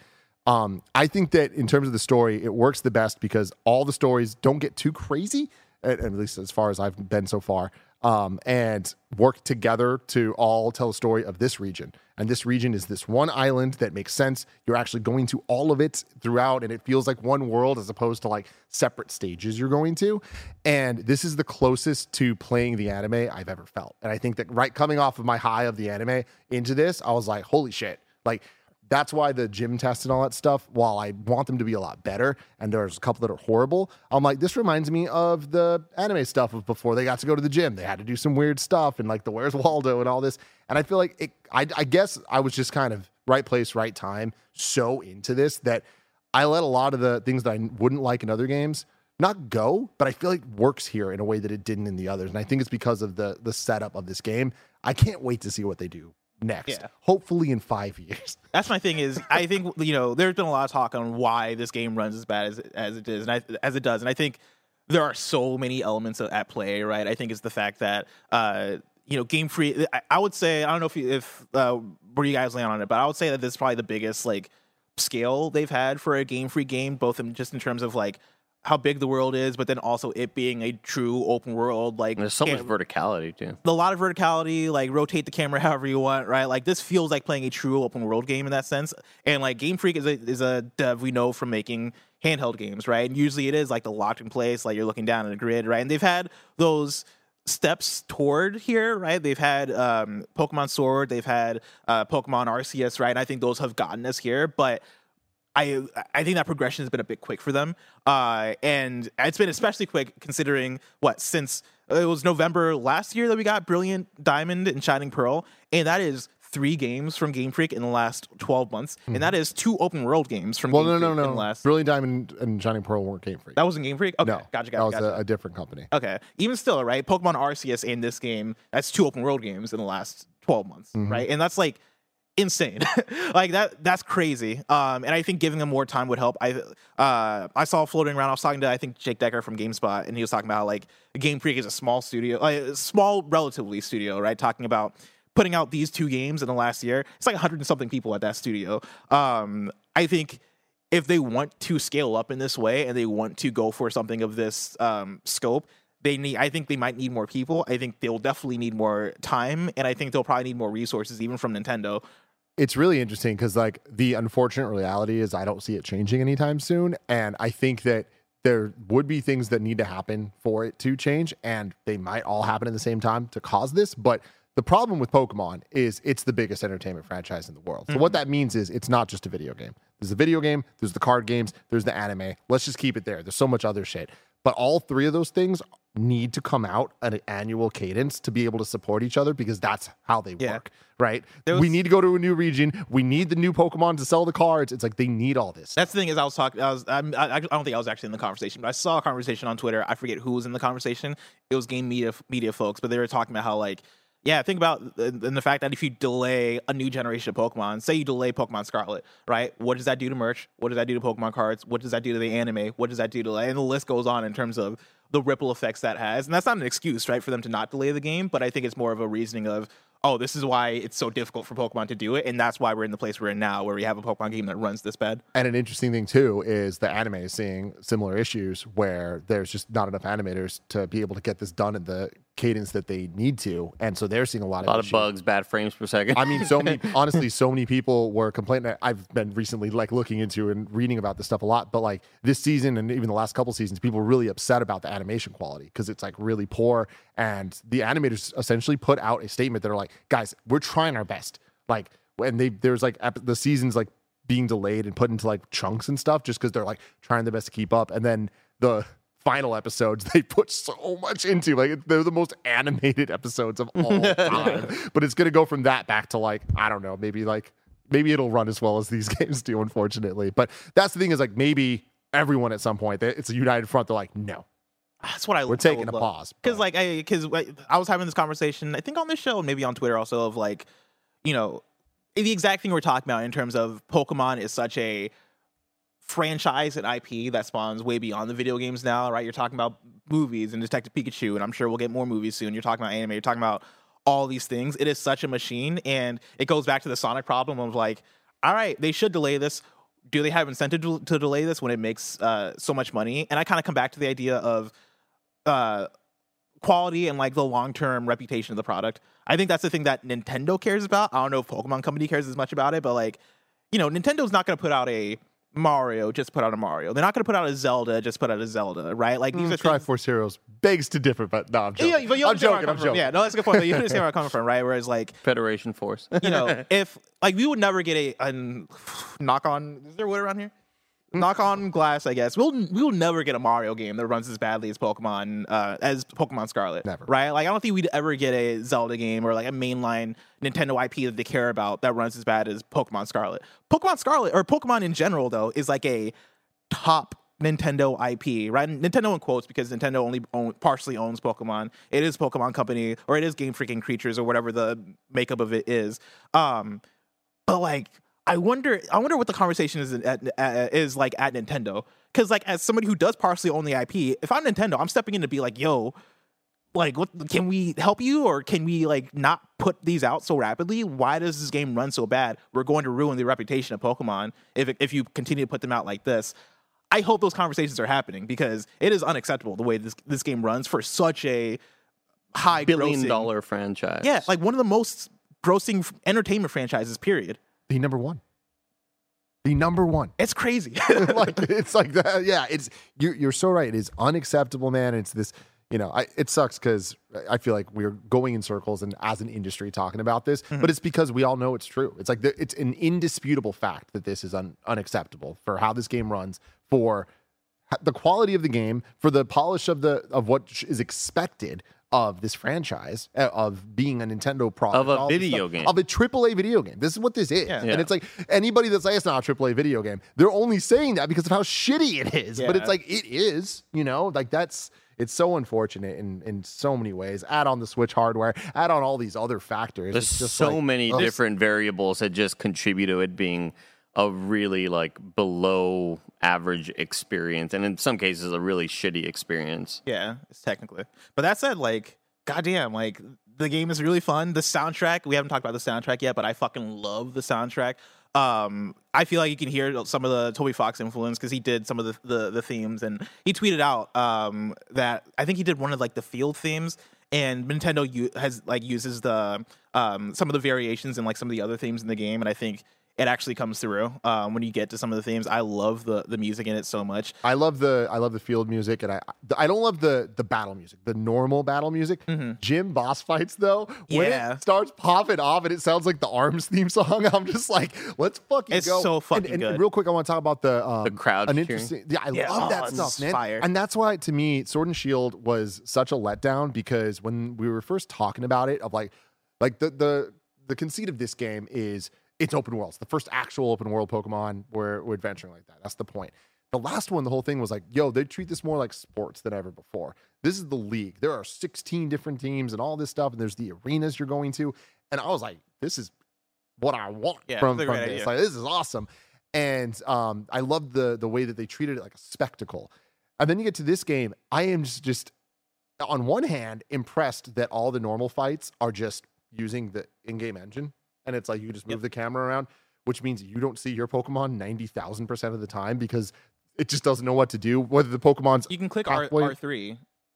I think that in terms of the story, it works the best because all the stories don't get too crazy, at least as far as I've been so far, and work together to all tell a story of this region. And this region is this one island that makes sense. You're actually going to all of it throughout, and it feels like one world as opposed to like separate stages you're going to. And this is the closest to playing the anime I've ever felt. And I think that right coming off of my high of the anime into this, I was like, holy shit. Like, that's why the gym tests and all that stuff, while I want them to be a lot better, and there's a couple that are horrible, I'm like, this reminds me of the anime stuff of before they got to go to the gym. They had to do some weird stuff and like the Where's Waldo and all this. And I feel like I guess I was just kind of right place, right time, so into this that I let a lot of the things that I wouldn't like in other games not go, but I feel like works here in a way that it didn't in the others. And I think it's because of the setup of this game. I can't wait to see what they do next. Yeah. Hopefully in 5 years. That's my thing is I think there's been a lot of talk on why this game runs as bad as it is and as it does, and I think there are so many elements at play, right? I think it's the fact that Game Freak. I would say, I don't know if where you guys land on it, but I would say that this is probably the biggest like scale they've had for a Game Freak game, both in terms of like how big the world is, but then also it being a true open world. Like There's so much verticality, too. a lot of verticality, like rotate the camera however you want, right? Like this feels like playing a true open world game in that sense. And like Game Freak is a dev we know from making handheld games, right? And usually it is like the locked in place, like you're looking down at a grid, right? And they've had those steps toward here, right? They've had Pokemon Sword, they've had Pokemon Arceus, right? And I think those have gotten us here, but I think that progression has been a bit quick for them, and it's been especially quick considering since it was November last year that we got Brilliant Diamond and Shining Pearl, and that is 3 games from Game Freak in the last 12 months, and that is 2 open world games from Well, Game Freak no. in the last. Brilliant Diamond and Shining Pearl weren't Game Freak. That wasn't Game Freak? Okay, No, gotcha. that was a different company. Okay. Even still, right? Pokemon Arceus and this game, that's 2 open world games in the last 12 months, right? And that's like insane. Like that's crazy. And I think giving them more time would help. I saw floating around, I was talking to I think Jake Decker from GameSpot, and he was talking about how like Game Freak is a small studio, like a small relatively studio, right? Talking about putting out these 2 games in the last year. It's like 100 and something people at that studio. I think if they want to scale up in this way and they want to go for something of this scope, I think they might need more people. I think they'll definitely need more time, and I think they'll probably need more resources, even from Nintendo. It's really interesting because like the unfortunate reality is I don't see it changing anytime soon. And I think that there would be things that need to happen for it to change, and they might all happen at the same time to cause this. But the problem with Pokemon is it's the biggest entertainment franchise in the world. So what that means is it's not just a video game. There's a video game, there's the card games, there's the anime. Let's just keep it there. There's so much other shit. But all 3 of those things need to come out at an annual cadence to be able to support each other, because that's how they work, right? We need to go to a new region. We need the new Pokemon to sell the cards. It's like they need all this. That's the thing is I don't think I was actually in the conversation, but I saw a conversation on Twitter. I forget who was in the conversation. It was game media folks, but they were talking about how like, yeah, think about the fact that if you delay a new generation of Pokemon, say you delay Pokemon Scarlet, right? What does that do to merch? What does that do to Pokemon cards? What does that do to the anime? What does that do to, and the list goes on in terms of the ripple effects that has. And that's not an excuse, right, for them to not delay the game, but I think it's more of a reasoning of, oh, this is why it's so difficult for Pokemon to do it, and that's why we're in the place we're in now, where we have a Pokemon game that runs this bad. And an interesting thing, too, is the anime is seeing similar issues where there's just not enough animators to be able to get this done in the cadence that they need to. And so they're seeing a lot of bugs, bad frames per second. I mean, honestly, so many people were complaining. I've been recently like looking into and reading about this stuff a lot, but like this season and even the last couple seasons, people were really upset about the animation quality because it's like really poor. And the animators essentially put out a statement that are like, guys, we're trying our best. Like, and there's like the seasons like being delayed and put into like chunks and stuff just because they're like trying their best to keep up. And then the final episodes they put so much into, like they're the most animated episodes of all time. But it's gonna go from that back to like, I don't know, maybe it'll run as well as these games do, unfortunately. But that's the thing, is like maybe everyone at some point, it's a united front. They're like, no, that's what we're taking a pause. Because I was having this conversation, I think on this show and maybe on Twitter also, of like, you know, the exact thing we're talking about in terms of Pokemon is such a franchise and IP that spawns way beyond the video games now, right? You're talking about movies and Detective Pikachu, and I'm sure we'll get more movies soon. You're talking about anime, you're talking about all these things. It is such a machine, and it goes back to the Sonic problem of like, all right, they should delay this. Do they have incentive to delay this when it makes so much money? And I kind of come back to the idea of quality and like the long-term reputation of the product. I think that's the thing that Nintendo cares about. I don't know if Pokemon Company cares as much about it, but like, you know, Nintendo's not going to put out a Mario just put out a Mario. They're not going to put out a Zelda just put out a Zelda, right? Like these are Triforce Heroes begs to differ, but no, I'm joking. Yeah, but you I'm joking. Yeah, no, that's a good point. But you understand where I'm coming from, right? Whereas like Federation Force. You know, if like we would never get a knock on. Is there wood around here? Knock on glass, I guess. We'll never get a Mario game that runs as badly as Pokemon Scarlet. Never. Right? Like I don't think we'd ever get a Zelda game or like a mainline Nintendo IP that they care about that runs as bad as Pokemon Scarlet. Pokemon Scarlet, or Pokemon in general, is like a top Nintendo IP, right? Nintendo in quotes, because Nintendo only partially owns Pokemon. It is Pokemon Company, or it is Game Freaking Creatures, or whatever the makeup of it is. But like, I wonder what the conversation is like at Nintendo, because like as somebody who does partially own the IP, if I'm Nintendo, I'm stepping in to be like, yo, like, what can we help you, or can we like not put these out so rapidly? Why does this game run so bad? We're going to ruin the reputation of Pokemon if you continue to put them out like this. I hope those conversations are happening, because it is unacceptable the way this game runs for such a high billion-dollar franchise. Yeah, like one of the most grossing entertainment franchises, period. The number one. It's crazy. Like it's like that. Yeah, you're so right. It is unacceptable, man. It's this, you know, it sucks because I feel like we're going in circles and as an industry talking about this, but it's because we all know it's true. It's like it's an indisputable fact that this is unacceptable for how this game runs, for the quality of the game, for the polish of what is expected of this franchise, of being a Nintendo product. Of a all this video stuff, game. Of a AAA video game. This is what this is. Yeah. And it's like, anybody that's like, it's not a AAA video game, they're only saying that because of how shitty it is. But Yeah. it's like, it is, you know? Like, it's so unfortunate in so many ways. Add on the Switch hardware, add on all these other factors. There's It's just so like, many ugh. different variables that just contribute to it being a really like below average experience, and in some cases a really shitty experience. Yeah, it's technically. But that said, like, goddamn, like the game is really fun. The soundtrack, we haven't talked about the soundtrack yet, but I fucking love the soundtrack. I feel like you can hear some of the Toby Fox influence because he did some of the themes, and he tweeted out that I think he did one of like the field themes, and Nintendo uses the some of the variations in like some of the other themes in the game, and I think it actually comes through when you get to some of the themes. I love the music in it so much. I love the field music, and I don't love the battle music, the normal battle music. Gym boss fights though, when Yeah. it starts popping off and it sounds like the ARMS theme song, I'm just like, let's fucking It's go. so fucking and good. real quick, I want to talk about the crowd an cheering. interesting. Yeah, I Yeah, love that it's stuff, man. fire. And that's why, to me, Sword and Shield was such a letdown, because when we were first talking about it, of like the conceit of this game is, it's open world. It's the first actual open world Pokemon where we're adventuring like that. That's the point. The last one, the whole thing was like, yo, they treat this more like sports than ever before. This is the league. There are 16 different teams and all this stuff, and there's the arenas you're going to. And I was like, this is what I want from it's a great this. idea. Like, this is awesome. And I love the way that they treated it like a spectacle. And then you get to this game. I am just on one hand impressed that all the normal fights are just using the in-game engine. And it's like you just move the camera around, which means you don't see your Pokemon 90,000% of the time because it just doesn't know what to do. Whether the Pokemon's You can click halfway- R3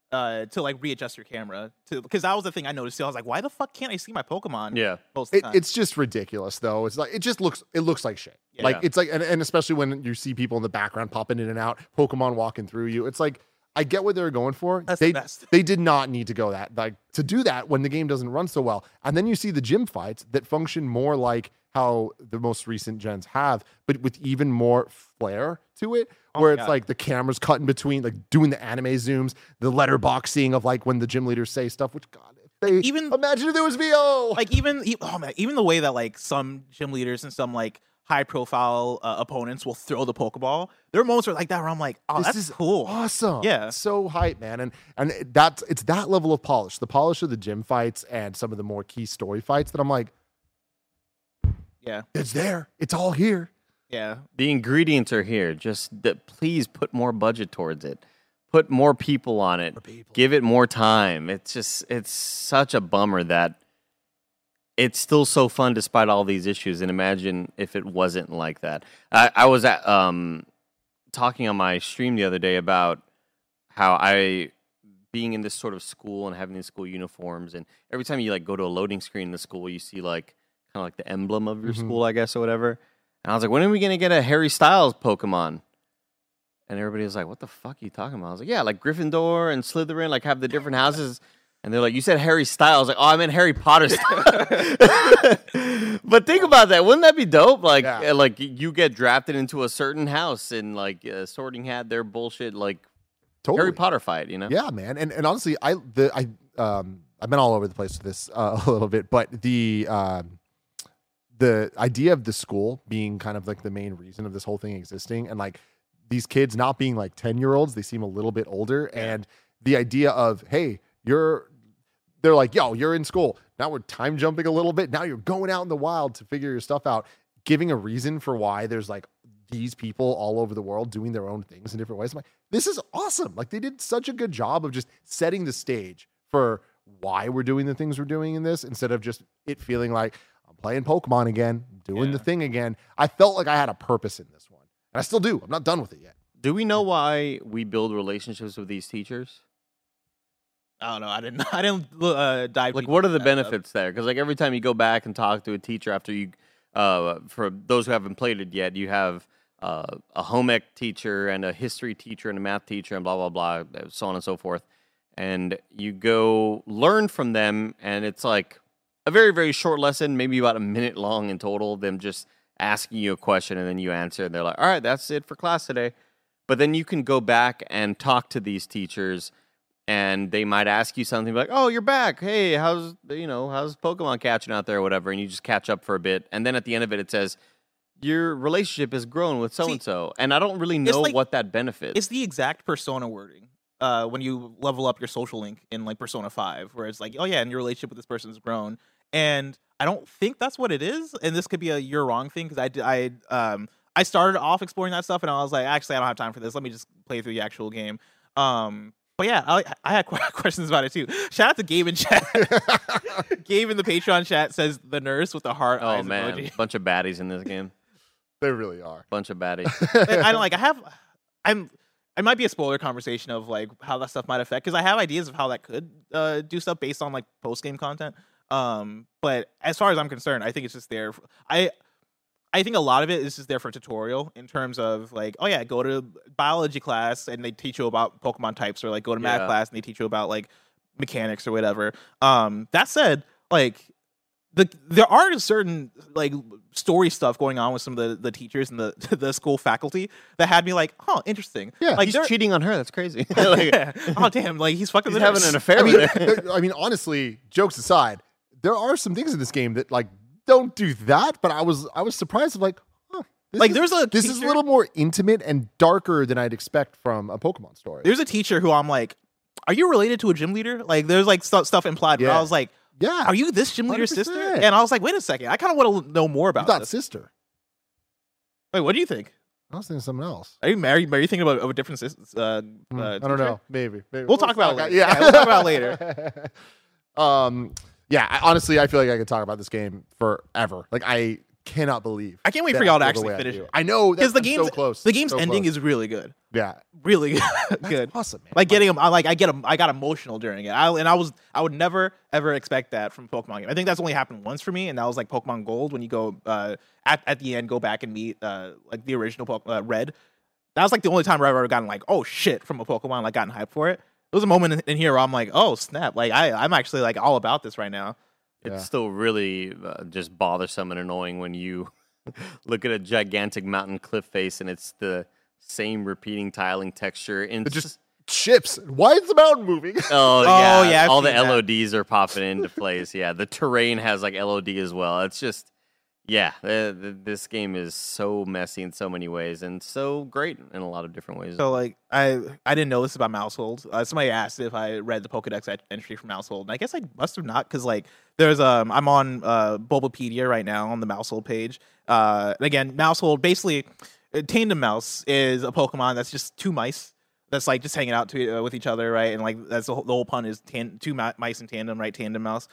to like readjust your camera because that was the thing I noticed too. I was like, why the fuck can't I see my Pokemon? Yeah. most of the time. it's just ridiculous though. It's like it looks like shit. Yeah. Like it's like and especially when you see people in the background popping in and out, Pokemon walking through you. It's like, I get what they were going for. That's the best. They did not need to go to do that when the game doesn't run so well. And then you see the gym fights that function more like how the most recent gens have, but with even more flair to it, where it's God. like the camera's cut in between, like doing the anime zooms, the letterboxing of like when the gym leaders say stuff, which God, if they Even- imagine if there was VO. Like even the way that like some gym leaders and some like high profile opponents will throw the Pokeball. There are moments where like that where I'm like, oh, This that's is cool. Awesome. Yeah. So hype, man. And it's that level of polish. The polish of the gym fights and some of the more key story fights that I'm like, Yeah, it's there. It's all here. yeah. The ingredients are here. Just please put more budget towards it. Put more people on it. Give it more time. It's such a bummer that it's still so fun despite all these issues. And imagine if it wasn't like that. I was at, talking on my stream the other day about how being in this sort of school and having these school uniforms, and every time you like go to a loading screen in the school, you see like kind of like the emblem of your school, I guess, or whatever. And I was like, when are we gonna get a Harry Styles Pokemon? And everybody was like, what the fuck are you talking about? I was like, yeah, like Gryffindor and Slytherin, like have the different houses. And they're like, you said Harry Styles. Like, oh, I meant Harry Potter style. But think about that. Wouldn't that be dope? Like, Yeah. like you get drafted into a certain house and like Sorting Hat their bullshit, like Totally. Harry Potter fight, you know? Yeah, man. And honestly, I've been all over the place with this a little bit, but the idea of the school being kind of like the main reason of this whole thing existing, and like these kids not being like 10-year-olds, they seem a little bit older. And the idea of, hey, they're like, yo, you're in school. Now we're time jumping a little bit. Now you're going out in the wild to figure your stuff out, giving a reason for why there's like these people all over the world doing their own things in different ways. I'm like, this is awesome. Like they did such a good job of just setting the stage for why we're doing the things we're doing in this, instead of just it feeling like I'm playing Pokemon again, doing the thing again. I felt like I had a purpose in this one. And I still do. I'm not done with it yet. Do we know why we build relationships with these teachers? I don't know. I didn't dive Like, deep what are into the that stuff. benefits there? Because like every time you go back and talk to a teacher after you, for those who haven't played it yet, you have a home ec teacher and a history teacher and a math teacher and blah, blah, blah, so on and so forth. And you go learn from them, and it's like a very, very short lesson, maybe about a minute long in total, them just asking you a question and then you answer, and they're like, all right, that's it for class today. But then you can go back and talk to these teachers and they might ask you something like, "Oh, you're back. Hey, how's Pokemon catching out there or whatever?" And you just catch up for a bit, and then at the end of it says your relationship has grown with so and so. And I don't really know what that benefits. It's the exact Persona wording. When you level up your social link in like Persona 5, where it's like, oh yeah, and your relationship with this person has grown. And I don't think that's what it is. And this could be a you're wrong thing, because I started off exploring that stuff and I was like, actually, I don't have time for this. Let me just play through the actual game. But yeah, I had questions about it too. Shout out to Gabe in chat. Gabe in the Patreon chat says the nurse with the heart eyes emoji. Bunch of baddies in this game. They really are. Bunch of baddies. It might be a spoiler conversation of like how that stuff might affect, because I have ideas of how that could do stuff based on like post game content. But as far as I'm concerned, I think it's just there. I think a lot of it is just there for tutorial in terms of like, oh yeah, go to biology class and they teach you about Pokemon types, or like go to math class and they teach you about like mechanics or whatever. That said, like there are certain like story stuff going on with some of the teachers and the school faculty that had me like, oh, interesting. Yeah, like he's cheating on her. That's crazy. Like, oh damn, like he's fucking. He's having an affair. I mean, honestly, jokes aside, there are some things in this game that like don't do that. But I was surprised of like, huh, this is a little more intimate and darker than I'd expect from a Pokemon story. There's a teacher who I'm like, are you related to a gym leader? Like, there's like stuff implied. But I was like, yeah, are you this gym leader's 100%. Sister? And I was like, wait a second, I kind of want to know more about this. Sister. Wait, what do you think? I was thinking something else. Are you thinking about a different sister? I don't know. Maybe. We'll talk about it later. Yeah, we'll talk about it later. Honestly, I feel like I could talk about this game forever. Like, I cannot believe. I can't wait for y'all to actually finish it. I know, because the game's so close. The game's ending is really good. Yeah, really good. Awesome, man. Like getting him, I got emotional during it. I would never ever expect that from Pokemon game. I think that's only happened once for me, and that was like Pokemon Gold, when you go at the end, go back and meet like the original Red. That was like the only time where I've ever gotten like, oh shit, from a Pokemon, like gotten hyped for it. There was a moment in here where I'm like, oh snap, like I'm actually like all about this right now. It's still really just bothersome and annoying when you look at a gigantic mountain cliff face and it's the same repeating tiling texture. And it just ships. Why is the mountain moving? Oh yeah. All the LODs are popping into place. Yeah, the terrain has like LOD as well. It's just, this game is so messy in so many ways and so great in a lot of different ways. So like I didn't know this about Mousehold. Somebody asked if I read the Pokedex entry for Mousehold, and I guess I must have not, because like there's I'm on Bulbapedia right now on the Mousehold page. Again, Mousehold, basically Tandem Mouse is a Pokemon that's just two mice that's like just hanging out with each other, right? And like that's the whole pun is two mice in tandem, right? Tandem Mouse.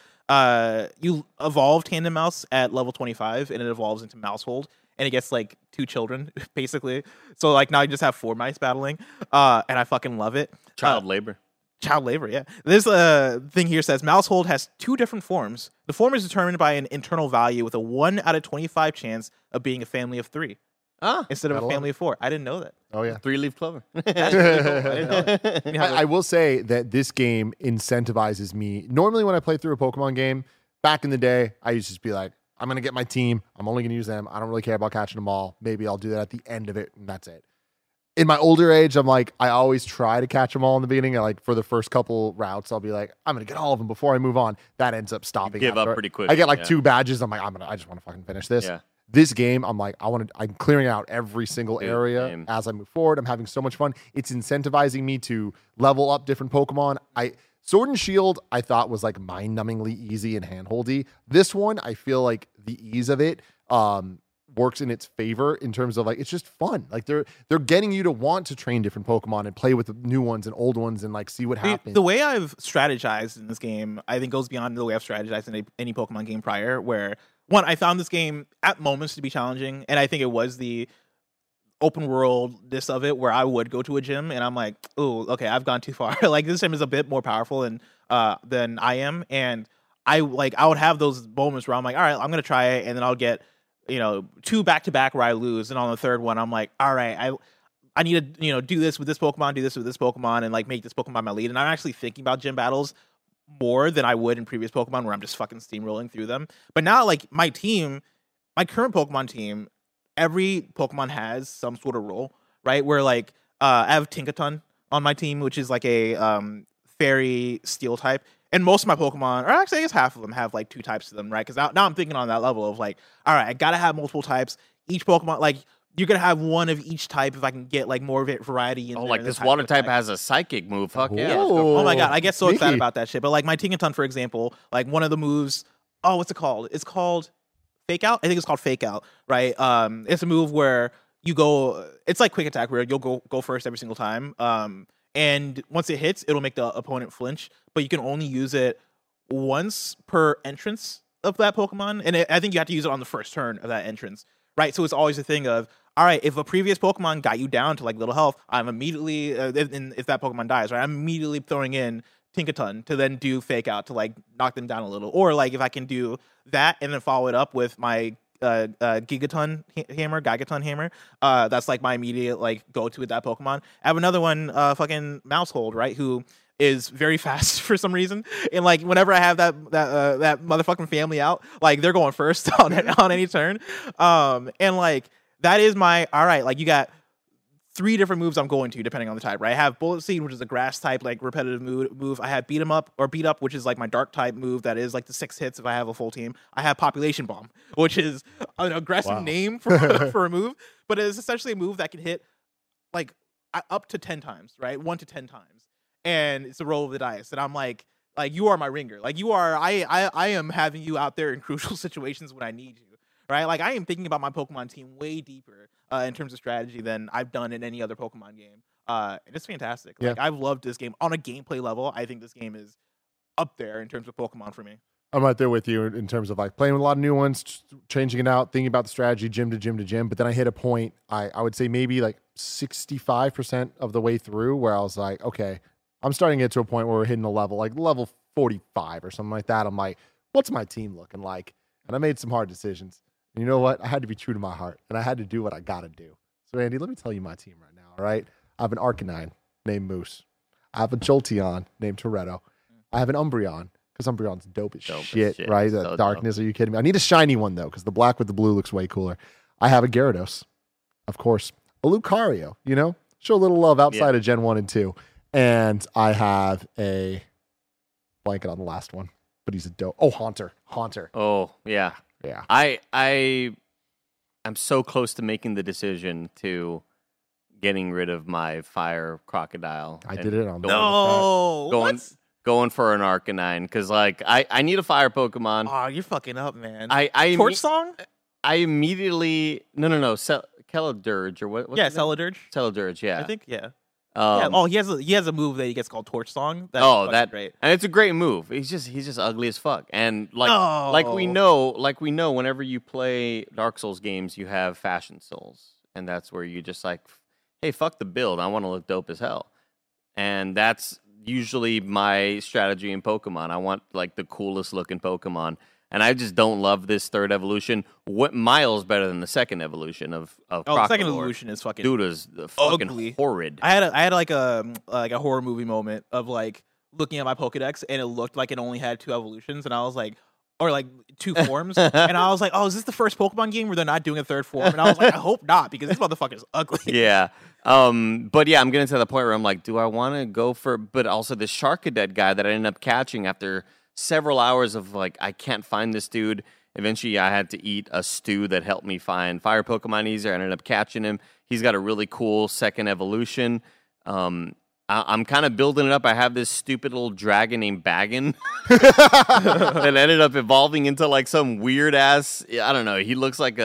You evolve Tandem Mouse at level 25, and it evolves into Mousehold, and it gets like 2 children basically. So like now you just have 4 mice battling, and I fucking love it. Child labor. Child labor, yeah. This thing here says Mousehold has 2 different forms. The form is determined by an internal value with a 1 out of 25 chance of being a family of 3. Instead of a family of 4. I didn't know that. Oh yeah, 3-leaf clover. That's really cool. I didn't know that. I will say that this game incentivizes me. Normally, when I play through a Pokemon game, back in the day, I used to just be like, I'm going to get my team. I'm only going to use them. I don't really care about catching them all. Maybe I'll do that at the end of it, and that's it. In my older age, I'm like, I always try to catch them all in the beginning. Like for the first couple routes, I'll be like, I'm going to get all of them before I move on. That ends up stopping. You give up pretty quick. I get like 2 badges. I'm like, I just want to fucking finish this. Yeah. This game, I'm like, I'm clearing out every single area as I move forward. I'm having so much fun. It's incentivizing me to level up different Pokemon. Sword and Shield, I thought was like mind-numbingly easy and handholdy. This one, I feel like the ease of it works in its favor in terms of like it's just fun. Like they're getting you to want to train different Pokemon and play with the new ones and old ones and like see what happens. The way I've strategized in this game, I think goes beyond the way I've strategized in any Pokemon game prior, where one, I found this game at moments to be challenging, and I think it was the open worldness of it where I would go to a gym and I'm like, oh, okay, I've gone too far. Like this gym is a bit more powerful than I am, and I would have those moments where I'm like, all right, I'm gonna try it, and then I'll get 2 back-to-back where I lose, and on the third one I'm like, all right, I need to do this with this Pokemon, do this with this Pokemon, and like make this Pokemon my lead. And I'm actually thinking about gym battles more than I would in previous Pokemon where I'm just fucking steamrolling through them. But now like my current Pokemon team, every Pokemon has some sort of role, right? Where like I have Tinkaton on my team, which is like a fairy steel type. And most of my Pokemon, or actually I guess half of them have like 2 types to them, right? Because now I'm thinking on that level of like, all right, I gotta have multiple types. Each Pokemon, like you're gonna have one of each type if I can get like more variety in Oh, there. like this water type has a psychic move. Fuck yeah. Let's go for Ooh. it. Oh my god, I get so excited Sneaky. about that shit. But like my Tinkaton, for example, like one of the moves, oh, what's it called? It's called Fake Out. I think it's called Fake Out, right? It's a move where you go. It's like Quick Attack, where you'll go first every single time. And once it hits, it'll make the opponent flinch. But you can only use it once per entrance of that Pokemon, and I think you have to use it on the first turn of that entrance, right? So it's always a thing of, all right, if a previous Pokemon got you down to like little health, I'm immediately, if that Pokemon dies, right, I'm immediately throwing in Tinkaton to then do Fake Out to like knock them down a little, or like if I can do that and then follow it up with my Gigaton hammer, that's like my immediate like go to with that Pokemon. I have another one, fucking Mousehold, right, who is very fast for some reason, and like whenever I have that motherfucking family out, like they're going first on any turn, and like that is my all right. Like you got 3 different moves I'm going to depending on the type, right? I have Bullet Seed, which is a grass type, like repetitive move. I have Beat 'em Up or Beat Up, which is like my dark type move that is like the 6 hits if I have a full team. I have Population Bomb, which is an aggressive name for for a move, but it is essentially a move that can hit like up to 10 times, right? 1 to 10 times. And it's a roll of the dice. And I'm like you are my ringer. Like you are, I am having you out there in crucial situations when I need you, right? Like I am thinking about my Pokemon team way deeper in terms of strategy than I've done in any other Pokemon game. And it's fantastic. Like I've loved this game on a gameplay level. I think this game is up there in terms of Pokemon for me. I'm right there with you in terms of like playing with a lot of new ones, changing it out, thinking about the strategy, gym to gym to gym. But then I hit a point, I would say maybe like 65% of the way through where I was like, okay, I'm starting to get to a point where we're hitting a level, like level 45 or something like that. I'm like, what's my team looking like? And I made some hard decisions. And you know what? I had to be true to my heart, and I had to do what I got to do. So, Andy, let me tell you my team right now, all right? I have an Arcanine named Moose. I have a Jolteon named Toretto. I have an Umbreon, because Umbreon's dope as shit, right? So The darkness, are you kidding me? I need a shiny one, though, because the black with the blue looks way cooler. I have a Gyarados, of course. A Lucario, you know? Show a little love outside of Gen 1 and 2. And I have a blanket on the last one, but he's a dope. Oh, Haunter. Oh, yeah. Yeah. I'm so close to making the decision to getting rid of my fire crocodile. I did it on going for an Arcanine because like I need a fire Pokemon. Oh, you're fucking up, man. Torch Song? I immediately Celadurge or what? Yeah, Celadurge. Celadurge, yeah. I think, yeah. Oh, he has a move that he gets called Torch Song. That's great. And it's a great move. He's just ugly as fuck. And like we know, whenever you play Dark Souls games, you have Fashion Souls, and that's where you just like, hey, fuck the build. I want to look dope as hell, and that's usually my strategy in Pokemon. I want like the coolest looking Pokemon. And I just don't love this 3rd evolution. What miles better than the 2nd evolution of the Crocodile? 2nd evolution is fucking dude is fucking ugly. Horrid. I had like a horror movie moment of like looking at my Pokedex and it looked like it only had 2 evolutions, and I was like, or like 2 forms, and I was like, oh, is this the first Pokemon game where they're not doing a 3rd form? And I was like, I hope not, because this motherfucker's ugly. Yeah. But yeah, I'm getting to the point where I'm like, do I want to go for? But also the Sharkadet guy that I ended up catching after several hours of like, I can't find this dude. Eventually, I had to eat a stew that helped me find fire Pokemon easier. I ended up catching him. He's got a really cool 2nd evolution. I'm kind of building it up. I have this stupid little dragon named Baggin that ended up evolving into like some weird ass. I don't know. He looks like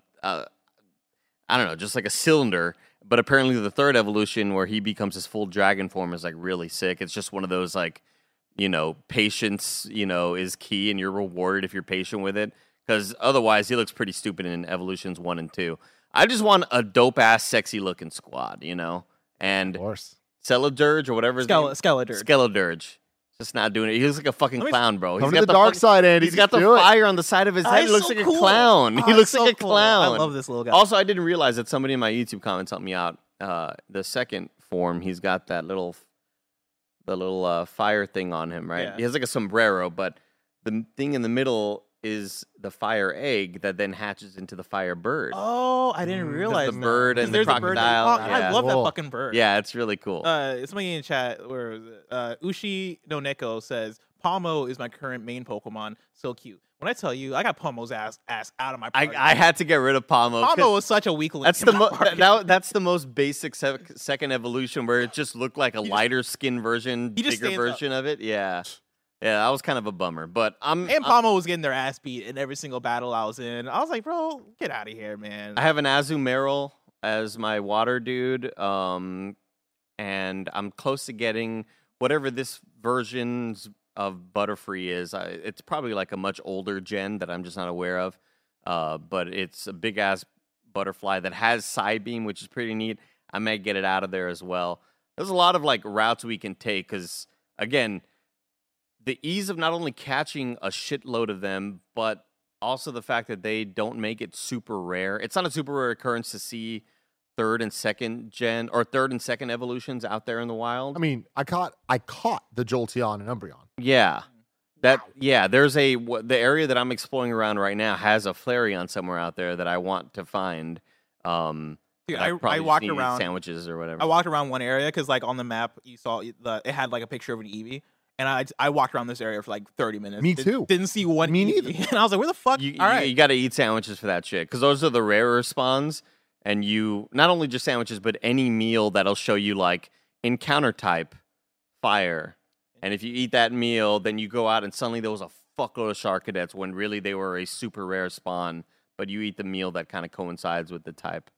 just like a cylinder. But apparently, the 3rd evolution where he becomes his full dragon form is like really sick. It's just one of those like, patience, is key, and you're rewarded if you're patient with it. Because otherwise, he looks pretty stupid in evolutions 1 and 2. I just want a dope ass, sexy looking squad, And Of course. Celadurge or whatever his name. Skeladurge. Just not doing it. He looks like a fucking clown, bro. Come to the dark side, Andy. He's got the fire on the side of his head. He looks like a clown. He looks like a clown. I love this little guy. Also, I didn't realize that somebody in my YouTube comments helped me out. The 2nd form, he's got that little fire thing on him, right? Yeah. He has like a sombrero, but the thing in the middle is the fire egg that then hatches into the fire bird. Oh, I didn't realize the that. bird 'Cause and the there's a bird that- crocodile, oh, I yeah. love that Cool. fucking bird. Yeah, it's really cool. Somebody in chat, where was it? Ushi no Neko says, Palmo is my current main Pokemon. So cute. When I tell you, I got Palmo's ass out of my party. I had to get rid of Palmo. 'cause Palmo was such a weak link. That's in the my party. that's the most basic second evolution where it just looked like a lighter skin version, he just bigger stands up. version of it. Yeah, that was kind of a bummer. But And Palmo was getting their ass beat in every single battle I was in. I was like, bro, get out of here, man. I have an Azumarill as my water dude, and I'm close to getting whatever this version's of Butterfree is. It's probably like a much older gen that I'm just not aware of, but it's a big ass butterfly that has Psybeam, which is pretty neat. I may get it out of there as well. There's a lot of like routes we can take because again, the ease of not only catching a shitload of them, but also the fact that they don't make it super rare. It's not a super rare occurrence to see third and second evolutions out there in the wild. I mean, I caught the Jolteon and Umbreon. Yeah. There's the area that I'm exploring around right now has a Flareon somewhere out there that I want to find. Dude, I I walked need around sandwiches or whatever. I walked around one area because, like, on the map, you saw it had like a picture of an Eevee, and I walked around this area for like 30 minutes. Me too. Didn't see one. Me Eevee. neither. And I was like, where the fuck? You All right. got to eat sandwiches for that shit because those are the rarer spawns, and you not only just sandwiches, but any meal that'll show you like encounter type fire, and if you eat that meal, then you go out and suddenly there was a fuckload of Sharkadets when really they were a super rare spawn, but you eat the meal that kind of coincides with the type.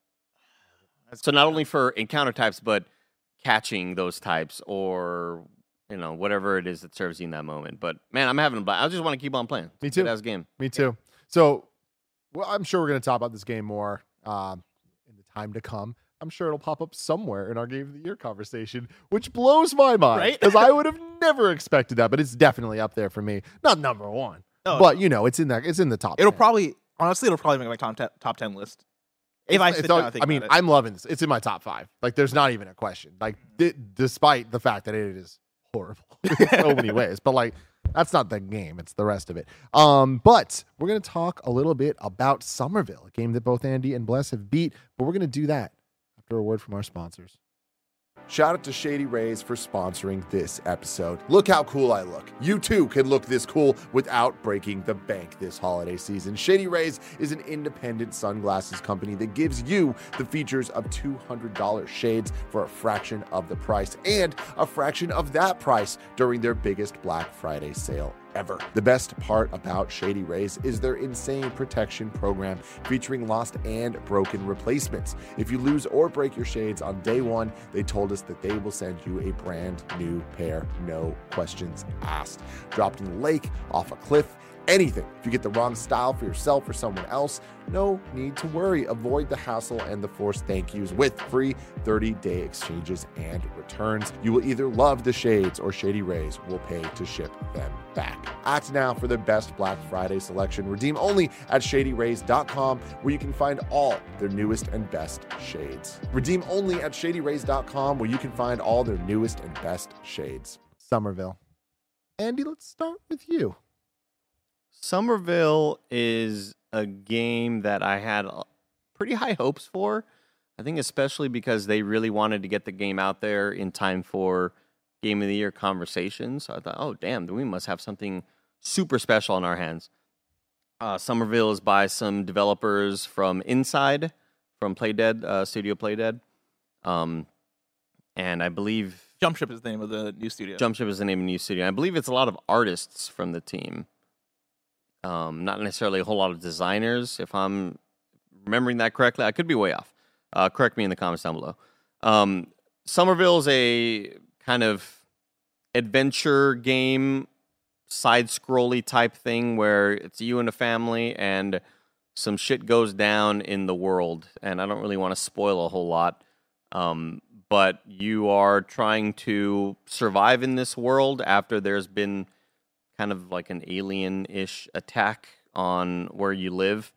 So not only for encounter types, but catching those types or, whatever it is that serves you in that moment. But, man, I'm having a blast. I just want to keep on playing. Me too. Good-ass game. Me too. So, I'm sure we're going to talk about this game more in the time to come. I'm sure it'll pop up somewhere in our Game of the Year conversation, which blows my mind. Right? Because I would have never expected that, but it's definitely up there for me. Not number one, No, but, it's in there. It's in the top 10. it'll probably make my top 10 list. If I sit down and think about it. I'm loving this. It's in my top 5. Like, there's not even a question. Like, despite the fact that it is horrible in so many ways. But, like, that's not the game. It's the rest of it. But we're going to talk a little bit about Somerville, a game that both Andy and Bless have beat. But we're going to do that after a word from our sponsors. Shout out to Shady Rays for sponsoring this episode. Look how cool I look. You too can look this cool without breaking the bank this holiday season. Shady Rays is an independent sunglasses company that gives you the features of $200 shades for a fraction of the price and a fraction of that price during their biggest Black Friday sale ever. The best part about Shady Rays is their insane protection program featuring lost and broken replacements. If you lose or break your shades on day one, they told us that they will send you a brand new pair, no questions asked. Dropped in the lake, off a cliff, anything. If you get the wrong style for yourself or someone else, no need to worry. Avoid the hassle and the forced thank yous with free 30-day exchanges and returns. You will either love the shades or Shady Rays will pay to ship them back. Act now for the best Black Friday selection. Redeem only at ShadyRays.com, where you can find all their newest and best shades. Redeem only at ShadyRays.com, where you can find all their newest and best shades. Somerville. Andy, let's start with you. Somerville is a game that I had pretty high hopes for. I think especially because they really wanted to get the game out there in time for Game of the Year conversations. So I thought, oh, damn, we must have something super special on our hands. Somerville is by some developers from Inside, from Playdead, Studio Playdead. And I believe... Jumpship is the name of the new studio. Jumpship is the name of the new studio. I believe it's a lot of artists from the team. Not necessarily a whole lot of designers, if I'm remembering that correctly. I could be way off. Correct me in the comments down below. Somerville is a kind of adventure game, side-scrolly type thing where it's you and a family and some shit goes down in the world. And I don't really want to spoil a whole lot. But you are trying to survive in this world after there's been kind of like an alien-ish attack on where you live.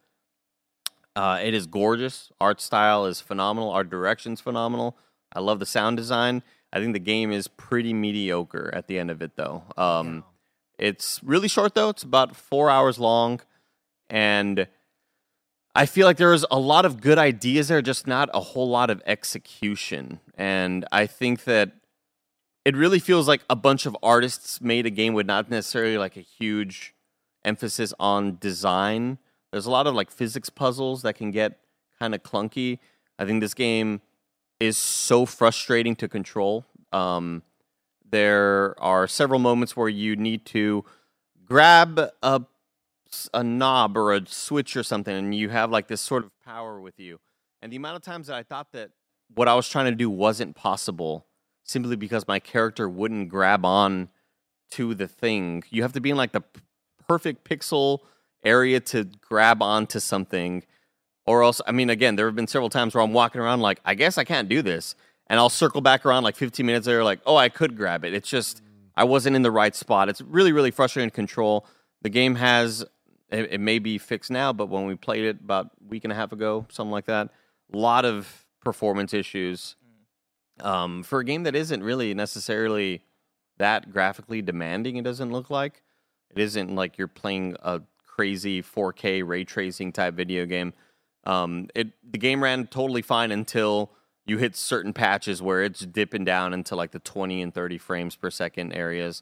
It is gorgeous. Art style is phenomenal. Art direction's phenomenal. I love the sound design. I think the game is pretty mediocre at the end of it, though. It's really short, though. It's about 4 hours long. And I feel like there was a lot of good ideas there, just not a whole lot of execution. And I think that it really feels like a bunch of artists made a game with not necessarily like a huge emphasis on design. There's a lot of like physics puzzles that can get kind of clunky. I think this game is so frustrating to control. There are several moments where you need to grab a knob or a switch or something, and you have like this sort of power with you. And the amount of times that I thought that what I was trying to do wasn't possible simply because my character wouldn't grab on to the thing. You have to be in like the perfect pixel area to grab onto something. Or else, I mean, again, there have been several times where I'm walking around like, I guess I can't do this. And I'll circle back around like 15 minutes later, like, oh, I could grab it. It's just, I wasn't in the right spot. It's really, really frustrating to control. The game has, it may be fixed now, but when we played it about a week and a half ago, something like that, a lot of performance issues. For a game that isn't really necessarily that graphically demanding, it doesn't look like. It isn't like you're playing a crazy 4K ray tracing type video game. The game ran totally fine until you hit certain patches where it's dipping down into like the 20 and 30 frames per second areas.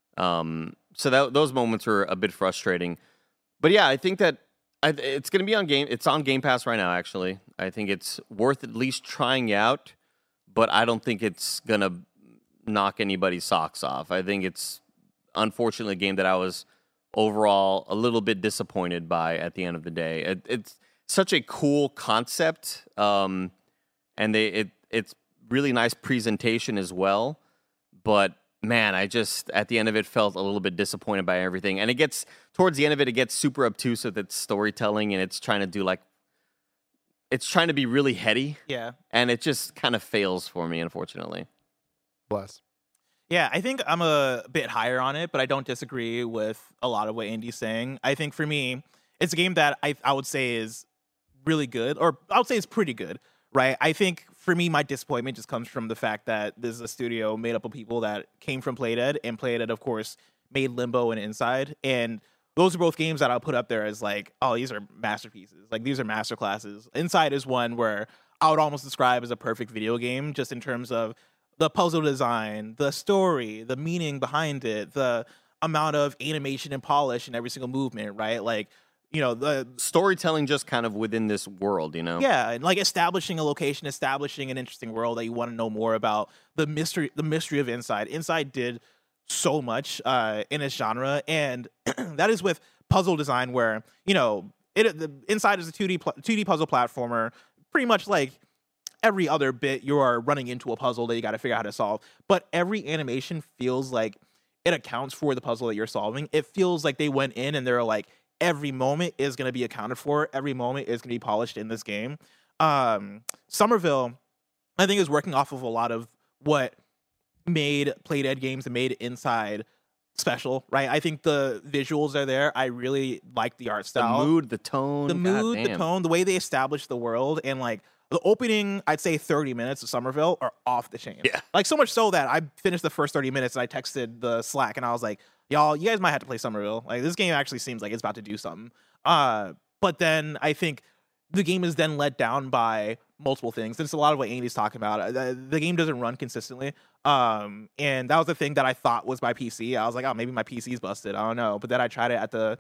So those moments were a bit frustrating. But yeah, I think that it's going to be on Game. It's on Game Pass right now. Actually, I think it's worth at least trying out. But I don't think it's going to knock anybody's socks off. I think it's unfortunately a game that I was overall a little bit disappointed by at the end of the day. It's such a cool concept, and it's really nice presentation as well. But man, I just at the end of it felt a little bit disappointed by everything. And it gets towards the end of it, it gets super obtuse with its storytelling, and it's trying to do like it's trying to be really heady. Yeah. And it just kind of fails for me, unfortunately. Bless. Yeah, I think I'm a bit higher on it, but I don't disagree with a lot of what Andy's saying. I think for me, it's a game that I would say is really good, or I would say it's pretty good, right? I think for me, my disappointment just comes from the fact that this is a studio made up of people that came from Playdead, and Playdead, of course, made Limbo and Inside, and those are both games that I'll put up there as like, oh, these are masterpieces. Like, these are masterclasses. Inside is one where I would almost describe as a perfect video game, just in terms of the puzzle design, the story, the meaning behind it, the amount of animation and polish in every single movement, right? Like, you know, the storytelling just kind of within this world, you know? Yeah, and like establishing a location, establishing an interesting world that you want to know more about. The mystery of Inside. Inside did so much in its genre, and that is with puzzle design where, you know, Inside is a 2D puzzle platformer, pretty much like every other bit you are running into a puzzle that you got to figure out how to solve, but every animation feels like it accounts for the puzzle that you're solving. It feels like they went in and they're like, every moment is going to be accounted for, every moment is going to be polished in this game. Somerville, I think, is working off of a lot of what made Playdead games and made Inside special, right? I think the visuals are there. I really like the art style. The mood, the tone. The tone, the way they establish the world, and like the opening, I'd say 30 minutes of Somerville are off the chain. Yeah. Like, so much so that I finished the first 30 minutes and I texted the Slack and I was like, y'all, you guys might have to play Somerville. Like, this game actually seems like it's about to do something. But then I think the game is then let down by multiple things. And it's a lot of what Andy's talking about. The game doesn't run consistently. And that was the thing that I thought was my PC. I was like, oh, maybe my PC's busted. I don't know. But then I tried it at the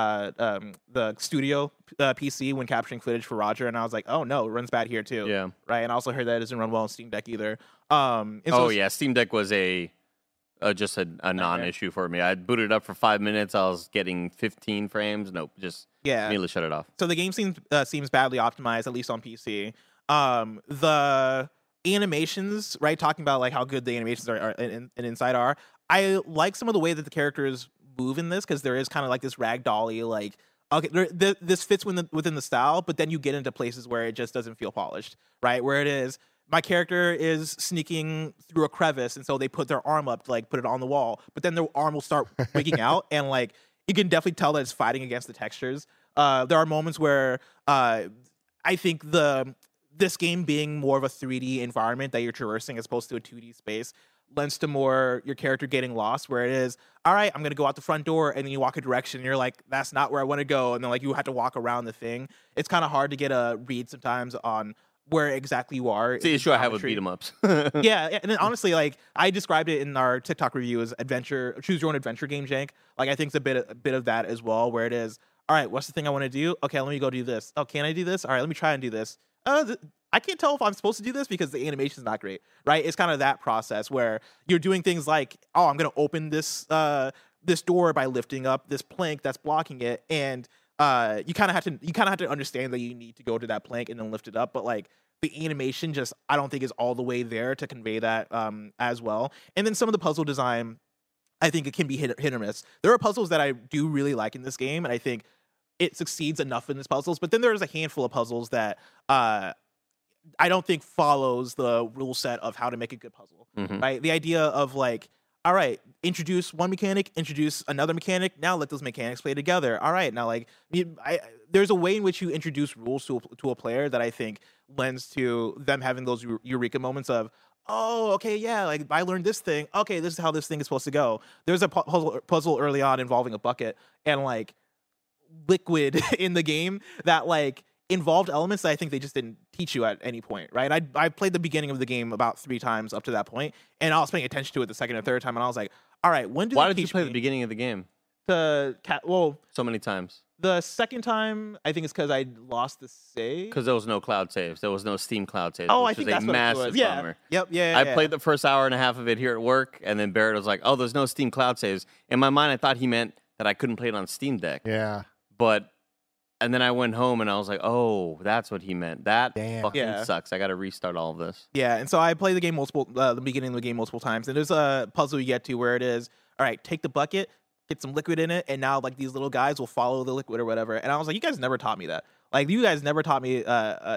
studio PC when capturing footage for Roger, and I was like, oh no, it runs bad here too. Yeah. Right. And I also heard that it doesn't run well on Steam Deck either. Yeah, Steam Deck was just a non-issue for me. I booted it up for 5 minutes. I was getting 15 frames. Nope, just immediately shut it off. So the game seems badly optimized, at least on PC. The animations, right? Talking about like how good the animations are in Inside are. I like some of the way that the characters move in this, because there is kind of like this ragdolly, like, okay, this fits within the style, but then you get into places where it just doesn't feel polished, right? Where it is, my character is sneaking through a crevice, and so they put their arm up to like put it on the wall, but then their arm will start wigging out, and like you can definitely tell that it's fighting against the textures. There are moments where I think this game being more of a 3D environment that you're traversing as opposed to a 2D space lends to more your character getting lost, where it is, all right, I'm gonna go out the front door, and then you walk a direction, and you're like, that's not where I want to go, and then like you have to walk around the thing. It's kind of hard to get a read sometimes on where exactly you are. It's the issue I have with beat 'em ups. Yeah, and then honestly, like I described it in our TikTok review as choose your own adventure game jank. Like I think it's a bit of that as well, where it is, all right, what's the thing I want to do? Okay, let me go do this. Oh, can I do this? All right, let me try and do this. I can't tell if I'm supposed to do this because the animation's not great, right? It's kind of that process where you're doing things like, oh, I'm gonna open this this door by lifting up this plank that's blocking it, and you kind of have to understand that you need to go to that plank and then lift it up, but like the animation just I don't think is all the way there to convey that as well. And then some of the puzzle design, I think it can be hit or miss. There are puzzles that I do really like in this game, and I think it succeeds enough in these puzzles, but then there's a handful of puzzles that I don't think follows the rule set of how to make a good puzzle, right? The idea of like, all right, introduce one mechanic, introduce another mechanic. Now let those mechanics play together. All right, now like there's a way in which you introduce rules to a player that I think lends to them having those eureka moments of, oh, okay, yeah, like I learned this thing. Okay, this is how this thing is supposed to go. There's a puzzle early on involving a bucket and like liquid in the game that like involved elements that I think they just didn't teach you at any point, right? I played the beginning of the game about 3 times up to that point, and I was paying attention to it the second or third time, and I was like, all right, when do Why they did you teach play me the beginning of the game so many times? the second time I think it's because I lost the save. Because there was no cloud saves. There was no Steam cloud saves. Oh, I which think was that's a what it massive was. Yeah. bummer. Yep. Yeah. I played the first hour and a half of it here at work, and then Barrett was like, "Oh, there's no Steam cloud saves." In my mind, I thought he meant that I couldn't play it on Steam Deck. Yeah. And then I went home and I was like, "Oh, that's what he meant. That Damn. fucking sucks. I got to restart all of this." Yeah, and so I played the game the beginning of the game multiple times, and there's a puzzle you get to where it is, all right, take the bucket, get some liquid in it, and now like these little guys will follow the liquid or whatever. And I was like, you guys never taught me that. Like you guys never taught me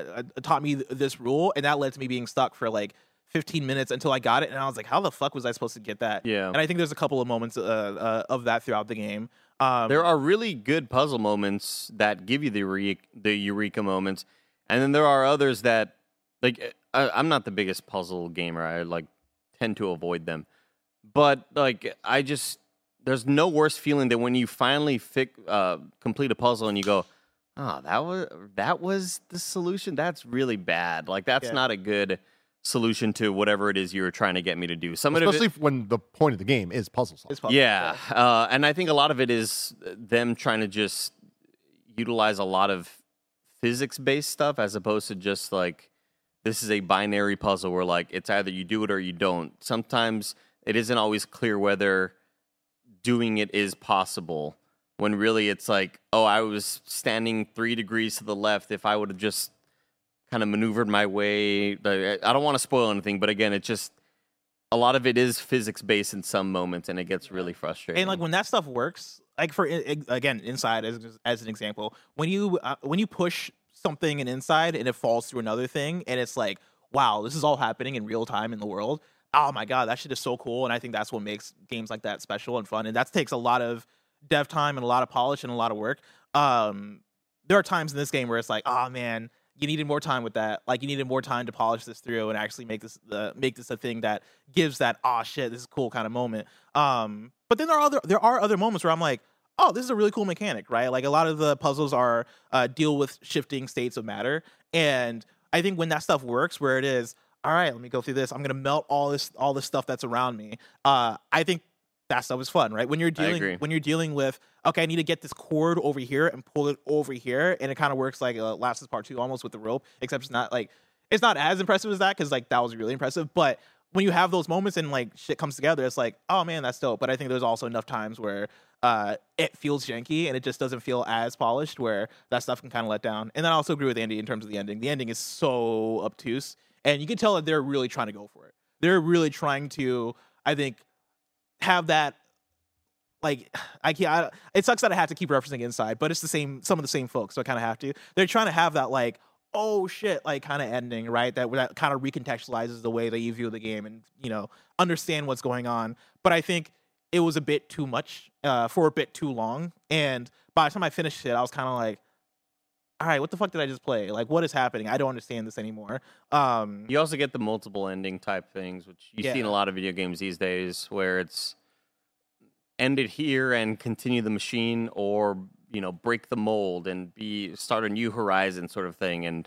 this rule, and that led to me being stuck for like 15 minutes until I got it, and I was like, how the fuck was I supposed to get that? Yeah. And I think there's a couple of moments of that throughout the game. There are really good puzzle moments that give you the eureka moments, and then there are others that, like, I'm not the biggest puzzle gamer. I like tend to avoid them, but like there's no worse feeling than when you finally complete a puzzle and you go, oh, that was the solution. That's really bad. Like that's not a good solution to whatever it is you were trying to get me to do. Especially when the point of the game is puzzle solving. Yeah. And I think a lot of it is them trying to just utilize a lot of physics-based stuff as opposed to just like, this is a binary puzzle where like it's either you do it or you don't. Sometimes it isn't always clear whether doing it is possible when really it's like, oh, I was standing 3 degrees to the left. If I would have just kind of maneuvered my way. I don't want to spoil anything, but again, it's just a lot of it is physics based in some moments, and it gets really frustrating. And like when that stuff works, like for again, Inside as an example, when you push something in Inside and it falls through another thing, and it's like, wow, this is all happening in real time in the world. Oh my god, that shit is so cool, and I think that's what makes games like that special and fun. And that takes a lot of dev time and a lot of polish and a lot of work. There are times in this game where it's like, oh man, you needed more time with that. Like you needed more time to polish this through and actually make this a thing that gives that shit, this is cool kind of moment. But then there are other moments where I'm like, oh, this is a really cool mechanic, right? Like a lot of the puzzles are deal with shifting states of matter, and I think when that stuff works, where it is, all right, let me go through this. I'm gonna melt all this stuff that's around me. I think that stuff is fun, right? When you're dealing with, okay, I need to get this cord over here and pull it over here, and it kind of works like Last is Part 2 almost with the rope, except it's not as impressive as that because like that was really impressive. But when you have those moments and like shit comes together, it's like, oh man, that's dope. But I think there's also enough times where it feels janky and it just doesn't feel as polished, where that stuff can kind of let down. And then I also agree with Andy in terms of the ending. The ending is so obtuse, and you can tell that they're really trying to go for it. They're really trying to, I think, have that, like, it sucks that I have to keep referencing Inside, but it's some of the same folks, so I kind of have to. They're trying to have that, like, oh shit, like, kind of ending, right? That kind of recontextualizes the way that you view the game and, understand what's going on. But I think it was a bit too much for a bit too long, and by the time I finished it, I was kind of like, all right, what the fuck did I just play? Like, what is happening? I don't understand this anymore. You also get the multiple ending type things, which you see in a lot of video games these days, where it's end it here and continue the machine, or break the mold and start a new horizon sort of thing, and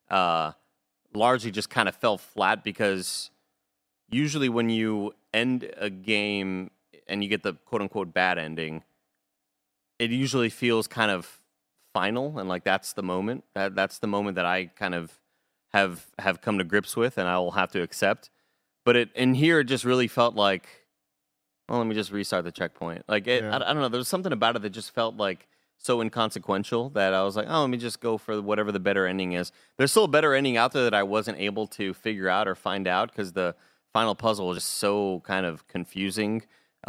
largely just kind of fell flat because usually when you end a game and you get the quote unquote bad ending, it usually feels kind of final, and like that's the moment that's the moment that I kind of have come to grips with, and I will have to accept. But in here, it just really felt like, well, let me just restart the checkpoint. Like I don't know, there was something about it that just felt like so inconsequential that I was like, oh, let me just go for whatever the better ending is. There's still a better ending out there that I wasn't able to figure out or find out because the final puzzle was just so kind of confusing.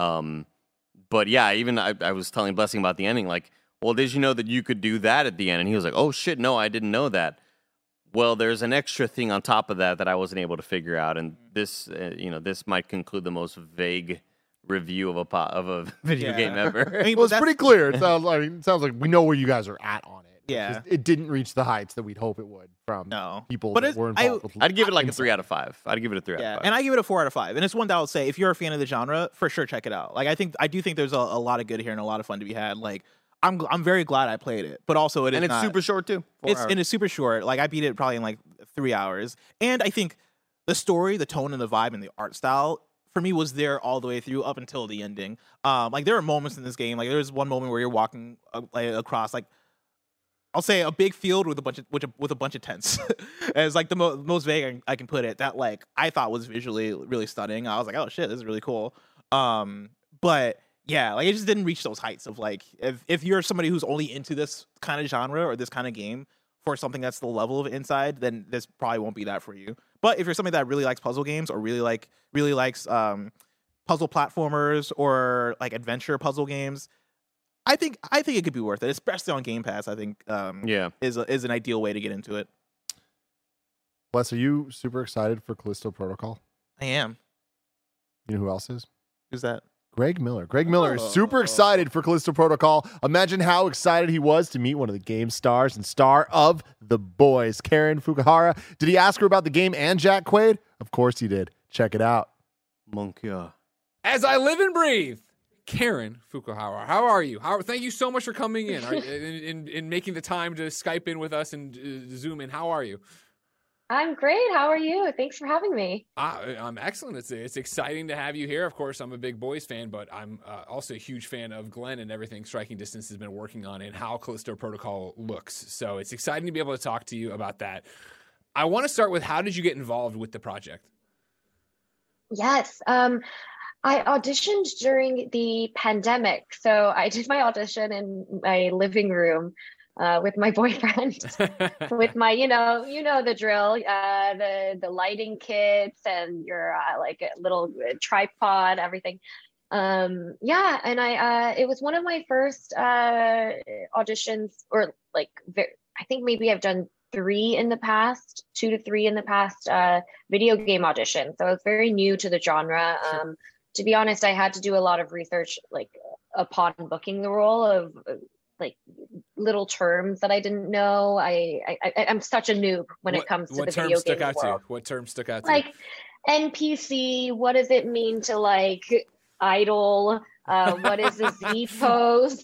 But yeah, even I was telling Blessing about the ending, like, well, did you know that you could do that at the end? And he was like, oh, shit, no, I didn't know that. Well, there's an extra thing on top of that I wasn't able to figure out. And this, this might conclude the most vague review of a video game ever. I mean, well, it's pretty clear. It sounds like we know where you guys are at on it. Yeah. It didn't reach the heights that we'd hope it would from people that were involved. I'd give it like a 3 out of 5. I'd give it a 3 out of 5. And I give it a 4 out of 5. And it's one that I would say, if you're a fan of the genre, for sure check it out. Like, I do think there's a lot of good here and a lot of fun to be had. Like, I'm very glad I played it, but also it's super short too. It's super short. Like, I beat it probably in like 3 hours, and I think the story, the tone, and the vibe, and the art style for me was there all the way through up until the ending. Like, there are moments in this game. Like, there's one moment where you're walking across, like, I'll say a big field with a bunch of tents. As like the most vague I can put it. That, like, I thought was visually really stunning. I was like, oh shit, this is really cool. But yeah, like, it just didn't reach those heights of, like, if you're somebody who's only into this kind of genre or this kind of game for something that's the level of Inside, then this probably won't be that for you. But if you're somebody that really likes puzzle games or really likes puzzle platformers or like adventure puzzle games, I think it could be worth it, especially on Game Pass. I think is an ideal way to get into it. Wes, are you super excited for Callisto Protocol? I am. You know who else is? Who's that? Greg Miller. Greg Miller is super excited for Callisto Protocol. Imagine how excited he was to meet one of the game stars and star of The Boys, Karen Fukuhara. Did he ask her about the game and Jack Quaid? Of course he did. Check it out. Monkey. As I live and breathe, Karen Fukuhara. How are you? Thank you so much for coming in and making the time to Skype in with us and Zoom in. How are you? I'm great. How are you? Thanks for having me. I'm excellent. It's exciting to have you here. Of course, I'm a big Boys fan, but I'm also a huge fan of Glenn and everything Striking Distance has been working on and how Callisto Protocol looks. So it's exciting to be able to talk to you about that. I want to start with, how did you get involved with the project? Yes. I auditioned during the pandemic. So I did my audition in my living room with my boyfriend, with my, you know the drill, the lighting kits and your like a little tripod, everything. And it was one of my first auditions, or like I think maybe I've done 3 in the past, 2 to 3 in the past video game auditions. So I was very new to the genre. Sure. To be honest, I had to do a lot of research, like upon booking the role, of like little terms that I didn't know. I'm such a noob when it comes to the video game world. What terms stuck out to you? Like NPC, what does it mean to like idle? What is a Z pose?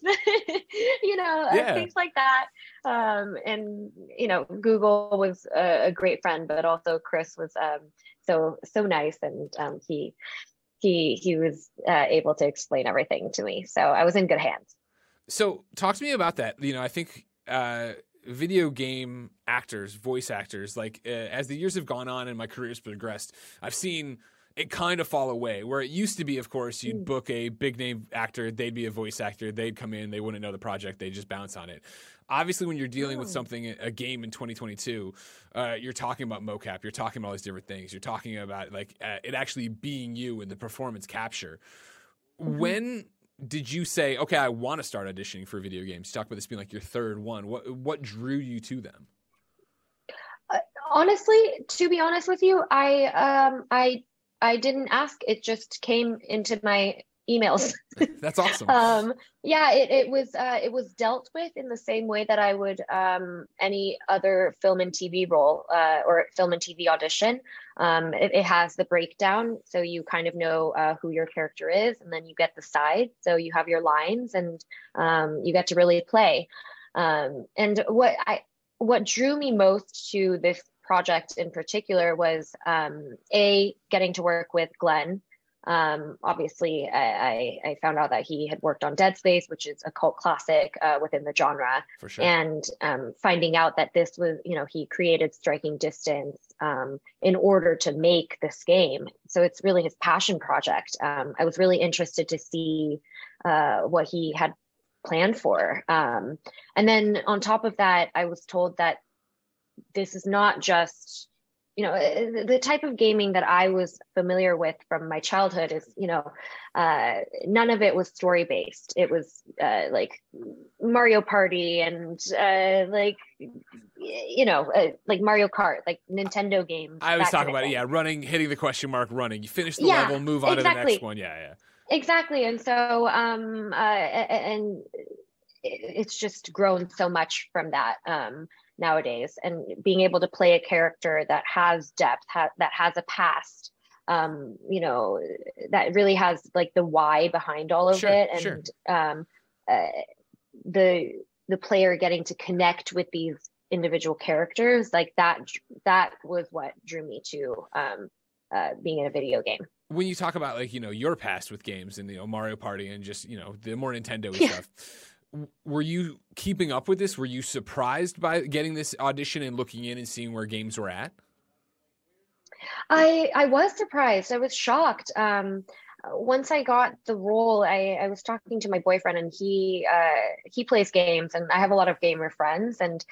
Things like that. And Google was a great friend, but also Chris was so nice, and he was able to explain everything to me. So I was in good hands. So talk to me about that. I think video game actors, voice actors, like as the years have gone on and my career's progressed, I've seen it kind of fall away, where it used to be, of course, you'd book a big name actor, they'd be a voice actor, they'd come in, they wouldn't know the project, they just bounce on it. Obviously, when you're dealing with something, a game in 2022, you're talking about mocap, you're talking about all these different things, you're talking about like it actually being you and the performance capture. Mm-hmm. When did you say, okay, I want to start auditioning for video games? You talk about this being like your third one. What drew you to them? Honestly, to be honest with you, I didn't ask. It just came into my emails. That's awesome. Yeah, it was dealt with in the same way that I would any other film and TV role or film and TV audition. It has the breakdown, so you kind of know who your character is, and then you get the sides, so you have your lines, and you get to really play. And what drew me most to this project in particular was getting to work with Glenn. Obviously, I found out that he had worked on Dead Space, which is a cult classic within the genre. For sure. And finding out that this was, he created Striking Distance in order to make this game. So it's really his passion project. I was really interested to see what he had planned for. And then on top of that, I was told that this is not just the type of gaming that I was familiar with from my childhood is, none of it was story based. It was like Mario Party and like Mario Kart, like Nintendo games. I always talk about it. Yeah, running, hitting the question mark, running. You finish the level, move on to the next one. Yeah. Exactly. And so, and it's just grown so much from that. Nowadays, and being able to play a character that has depth, that has a past, that really has like the why behind all of it, and the player getting to connect with these individual characters, like that was what drew me to being in a video game. When you talk about your past with games and Mario Party and just the more Nintendo stuff. Were you keeping up with this? Were you surprised by getting this audition and looking in and seeing where games were at? I was surprised. I was shocked. Once I got the role, I was talking to my boyfriend, and he plays games, and I have a lot of gamer friends, and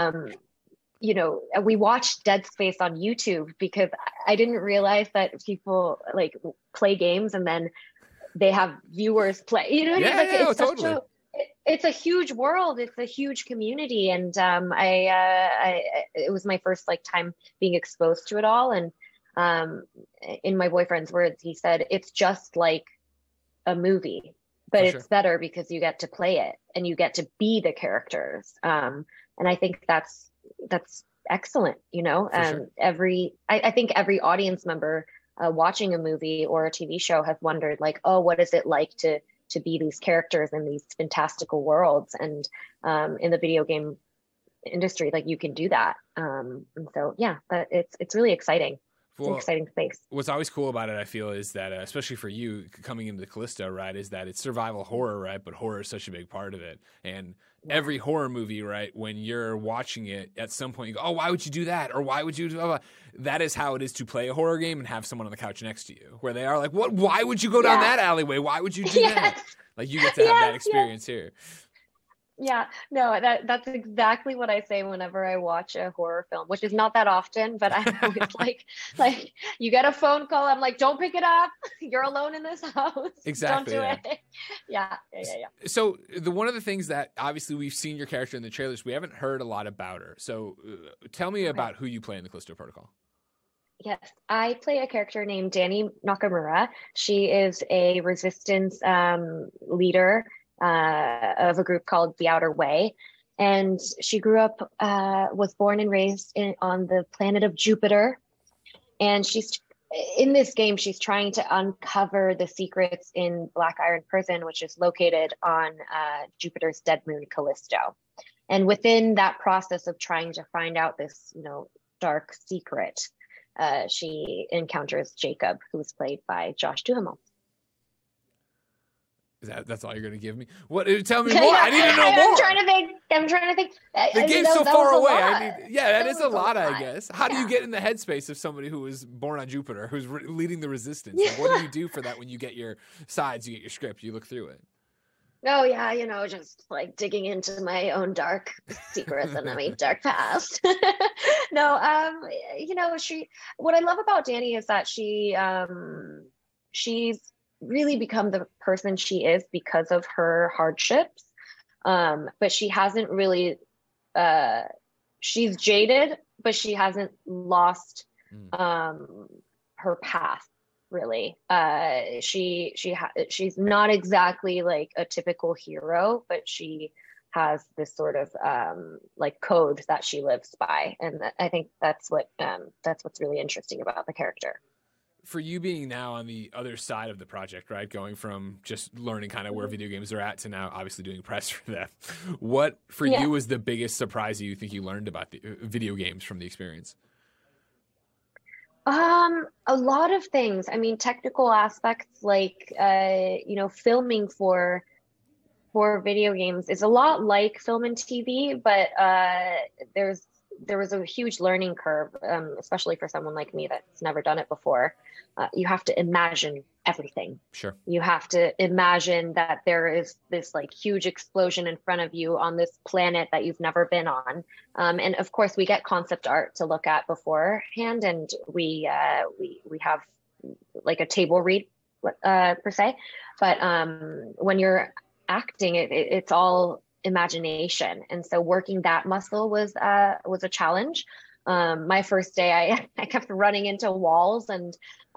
we watched Dead Space on YouTube because I didn't realize that people like play games and then they have viewers play. It's totally. It's a huge world. It's a huge community, and it was my first time being exposed to it all. And in my boyfriend's words, he said it's just like a movie, but it's better because you get to play it and you get to be the characters. And I think that's excellent. I think every audience member watching a movie or a TV show has wondered, what is it like to be these characters in these fantastical worlds, and in the video game industry, you can do that. And so, but it's really exciting. It's an exciting space. What's always cool about it, I feel, is that especially for you coming into Callisto, right, is that it's survival horror, right? But horror is such a big part of it. And every horror movie, right, when you're watching it, at some point you go, oh, why would you do that? Or why would you do that? That is how it is to play a horror game and have someone on the couch next to you, where they are like, what? Why would you go down that alleyway? Why would you do that? You get to have that experience here. Yeah, no, that's exactly what I say whenever I watch a horror film, which is not that often, but I'm always like you get a phone call, I'm like, don't pick it up. You're alone in this house. Exactly. Don't do it. Yeah. So one of the things that obviously we've seen your character in the trailers, we haven't heard a lot about her. So tell me about who you play in the Callisto Protocol. Yes, I play a character named Dani Nakamura. She is a resistance leader of a group called The Outer Way. And she grew up, was born and raised on the planet of Jupiter. And in this game, she's trying to uncover the secrets in Black Iron Prison, which is located on Jupiter's dead moon, Callisto. And within that process of trying to find out this, dark secret, she encounters Jacob, who's played by Josh Duhamel. That's all you're going to give me? What? Tell me more. I need to know more. I'm trying to think. The game's so far away. That is a lot, I guess. How do you get in the headspace of somebody who was born on Jupiter, who's leading the resistance? What do you do for that when you get your sides, you get your script, you look through it? Oh yeah, just digging into my own dark secrets and my dark past. No, what I love about Dani is that she's really become the person she is because of her hardships. But she hasn't really, she's jaded, but she hasn't lost her path. really. She's not exactly like a typical hero, but she has this sort of like code that she lives by, and I think that's what's really interesting about the character. For you being now on the other side of the project, right, going from just learning kind of where video games are at to now obviously doing press for them, what for you was the biggest surprise you think you learned about the video games from the experience? A lot of things. I mean, technical aspects like filming for video games is a lot like film and TV, but there was a huge learning curve, especially for someone like me that's never done it before. You have to imagine everything. Sure. You have to imagine that there is this like huge explosion in front of you on this planet that you've never been on. And of course we get concept art to look at beforehand, and we have like a table read per se. But when you're acting, it's all imagination, and so working that muscle was a challenge. My first day, I kept running into walls, and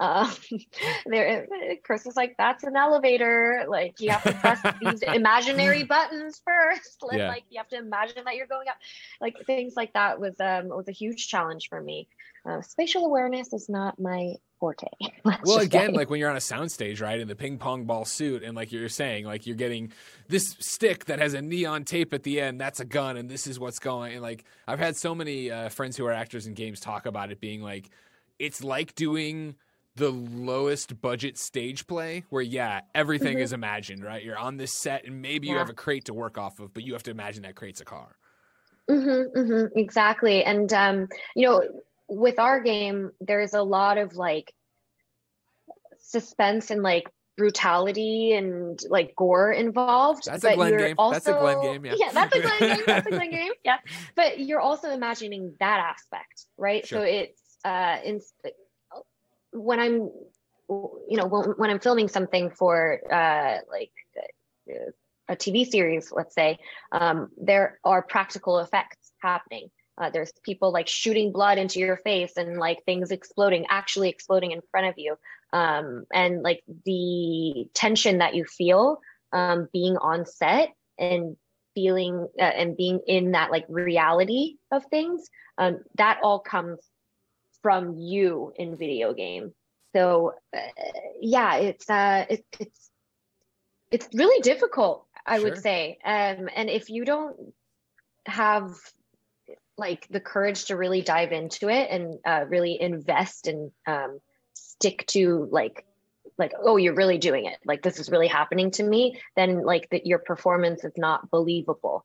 Chris was like, "That's an elevator. Like you have to press these imaginary buttons first. Yeah. Like you have to imagine that you're going up." Like things like that was a huge challenge for me. Spatial awareness is not my forte. Well, again, like when you're on a soundstage, right, in the ping pong ball suit, and like you're saying, like you're getting this stick that has a neon tape at the end, that's a gun, and this is what's going. And like I've had so many friends who are actors in games talk about it being like, it's like doing the lowest budget stage play where, everything is imagined, right? You're on this set, and maybe you have a crate to work off of, but you have to imagine that crate's a car. Exactly. And, with our game, there's a lot of like suspense and like brutality and like gore involved. That's a Glenn game. Also, that's a Glenn game. Yeah. Yeah, that's a Glenn game. That's a Glenn game. Yeah. But you're also imagining that aspect, right? Sure. So it's when I'm, when I'm filming something for like a TV series, let's say, there are practical effects happening. There's people like shooting blood into your face and like things actually exploding in front of you. And like the tension that you feel being on set and feeling and being in that like reality of things, that all comes from you in video game. So it's really difficult, I would say. And if you don't have like the courage to really dive into it and really invest and stick to like, oh, you're really doing it. Like this is really happening to me. Then like your performance is not believable.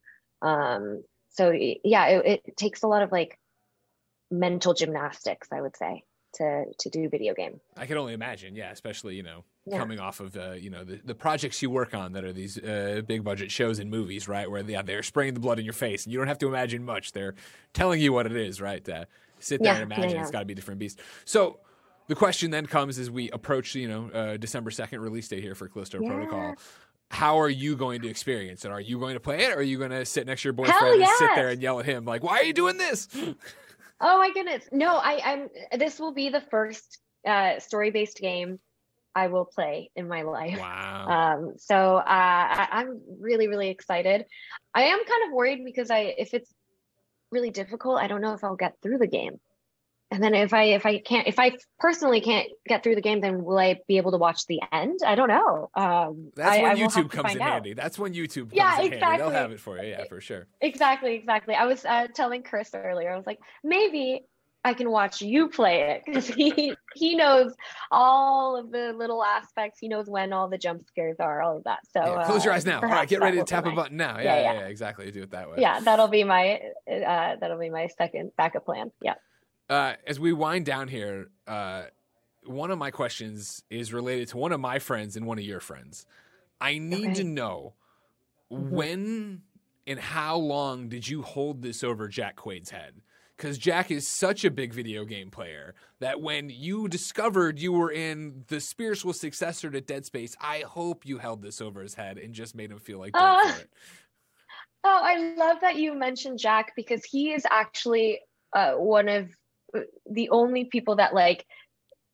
It takes a lot of like mental gymnastics, I would say, to do video game. I can only imagine, especially coming off of the projects you work on that are these big budget shows and movies, right? Where they're spraying the blood in your face, and you don't have to imagine much. They're telling you what it is, right? Sit there and imagine. It's got to be a different beast. So the question then comes as we approach December 2nd release date here for Callisto Protocol. How are you going to experience it? Are you going to play it, or are you going to sit next to your boyfriend and sit there and yell at him like, "Why are you doing this?" Oh my goodness. No, this will be the first story-based game I will play in my life. Wow. So I'm really, really excited. I am kind of worried because if it's really difficult, I don't know if I'll get through the game. And then if I personally can't get through the game, then will I be able to watch the end? I don't know. That's when YouTube comes in handy. That's when YouTube comes in handy. They'll have it for you. Yeah, for sure. Exactly. I was telling Chris earlier, I was like, maybe I can watch you play it because he knows all of the little aspects. He knows when all the jump scares are, all of that. So close your eyes now. All right, get ready to tap a button now. Yeah, exactly. Do it that way. Yeah, that'll be my second backup plan. Yeah. As we wind down here, one of my questions is related to one of my friends and one of your friends. I need to know when and how long did you hold this over Jack Quaid's head? Because Jack is such a big video game player that when you discovered you were in the spiritual successor to Dead Space, I hope you held this over his head and just made him feel like dirt for it. Oh, I love that you mentioned Jack because he is actually one of the only people that like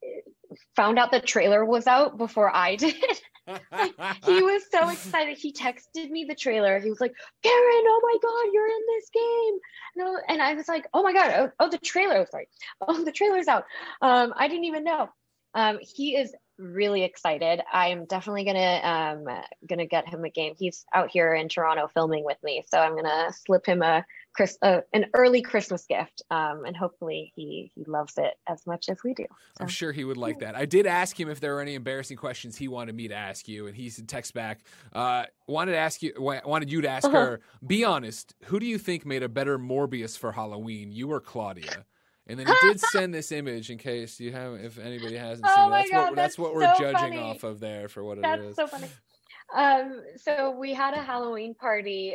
found out the trailer was out before I did. Like, he was so excited. He texted me the trailer. He was like, Karen, oh my God, you're in this game. And I was like, oh my God, the trailer. Sorry. Oh, the trailer's out. I didn't even know. He is really excited. I'm definitely gonna get him a game. He's out here in Toronto filming with me, so I'm gonna slip him an early Christmas gift, and hopefully he loves it as much as we do. So. I'm sure he would like that. I did ask him if there were any embarrassing questions he wanted me to ask you, and he said text back. Wanted you to ask her. Be honest. Who do you think made a better Morbius for Halloween, you or Claudia? And then he did send this image in case if anybody hasn't seen it. That's what we're judging funny. Off of there for what That's it is. So funny. So we had a Halloween party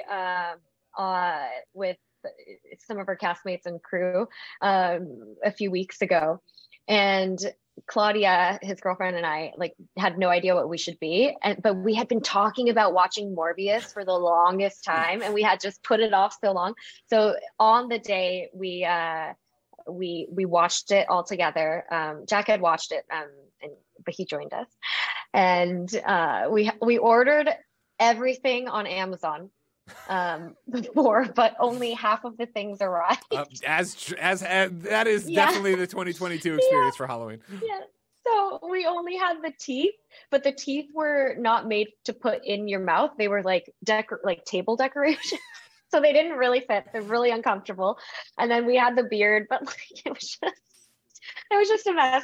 with some of our castmates and crew a few weeks ago, and Claudia, his girlfriend, and I had no idea what we should be, but we had been talking about watching Morbius for the longest time, and we had just put it off so long. So on the day we watched it all together. Jack had watched it, but he joined us, and we ordered everything on Amazon before, but only half of the things arrived. As that is definitely the 2022 experience for Halloween. Yeah. So we only had the teeth, but the teeth were not made to put in your mouth. They were like table decoration. So they didn't really fit. They're really uncomfortable. And then we had the beard, but it was just a mess.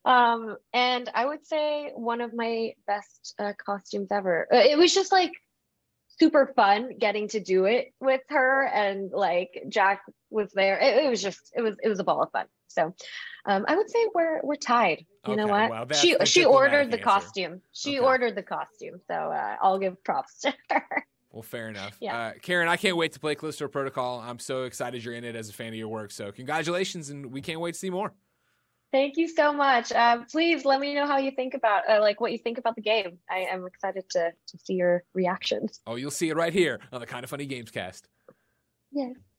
And I would say one of my best costumes ever. It was just super fun getting to do it with her, and Jack was there. It was a ball of fun. So I would say we're tied. You know what? Well, she ordered the answer. costume. She ordered the costume. So I'll give props to her. Well, fair enough. Yeah. Karen, I can't wait to play Callisto Protocol. I'm so excited you're in it as a fan of your work. So congratulations, and we can't wait to see more. Thank you so much. Please let me know how you think about what you think about the game. I am excited to see your reactions. Oh, you'll see it right here on the Kind of Funny Games cast. Yes.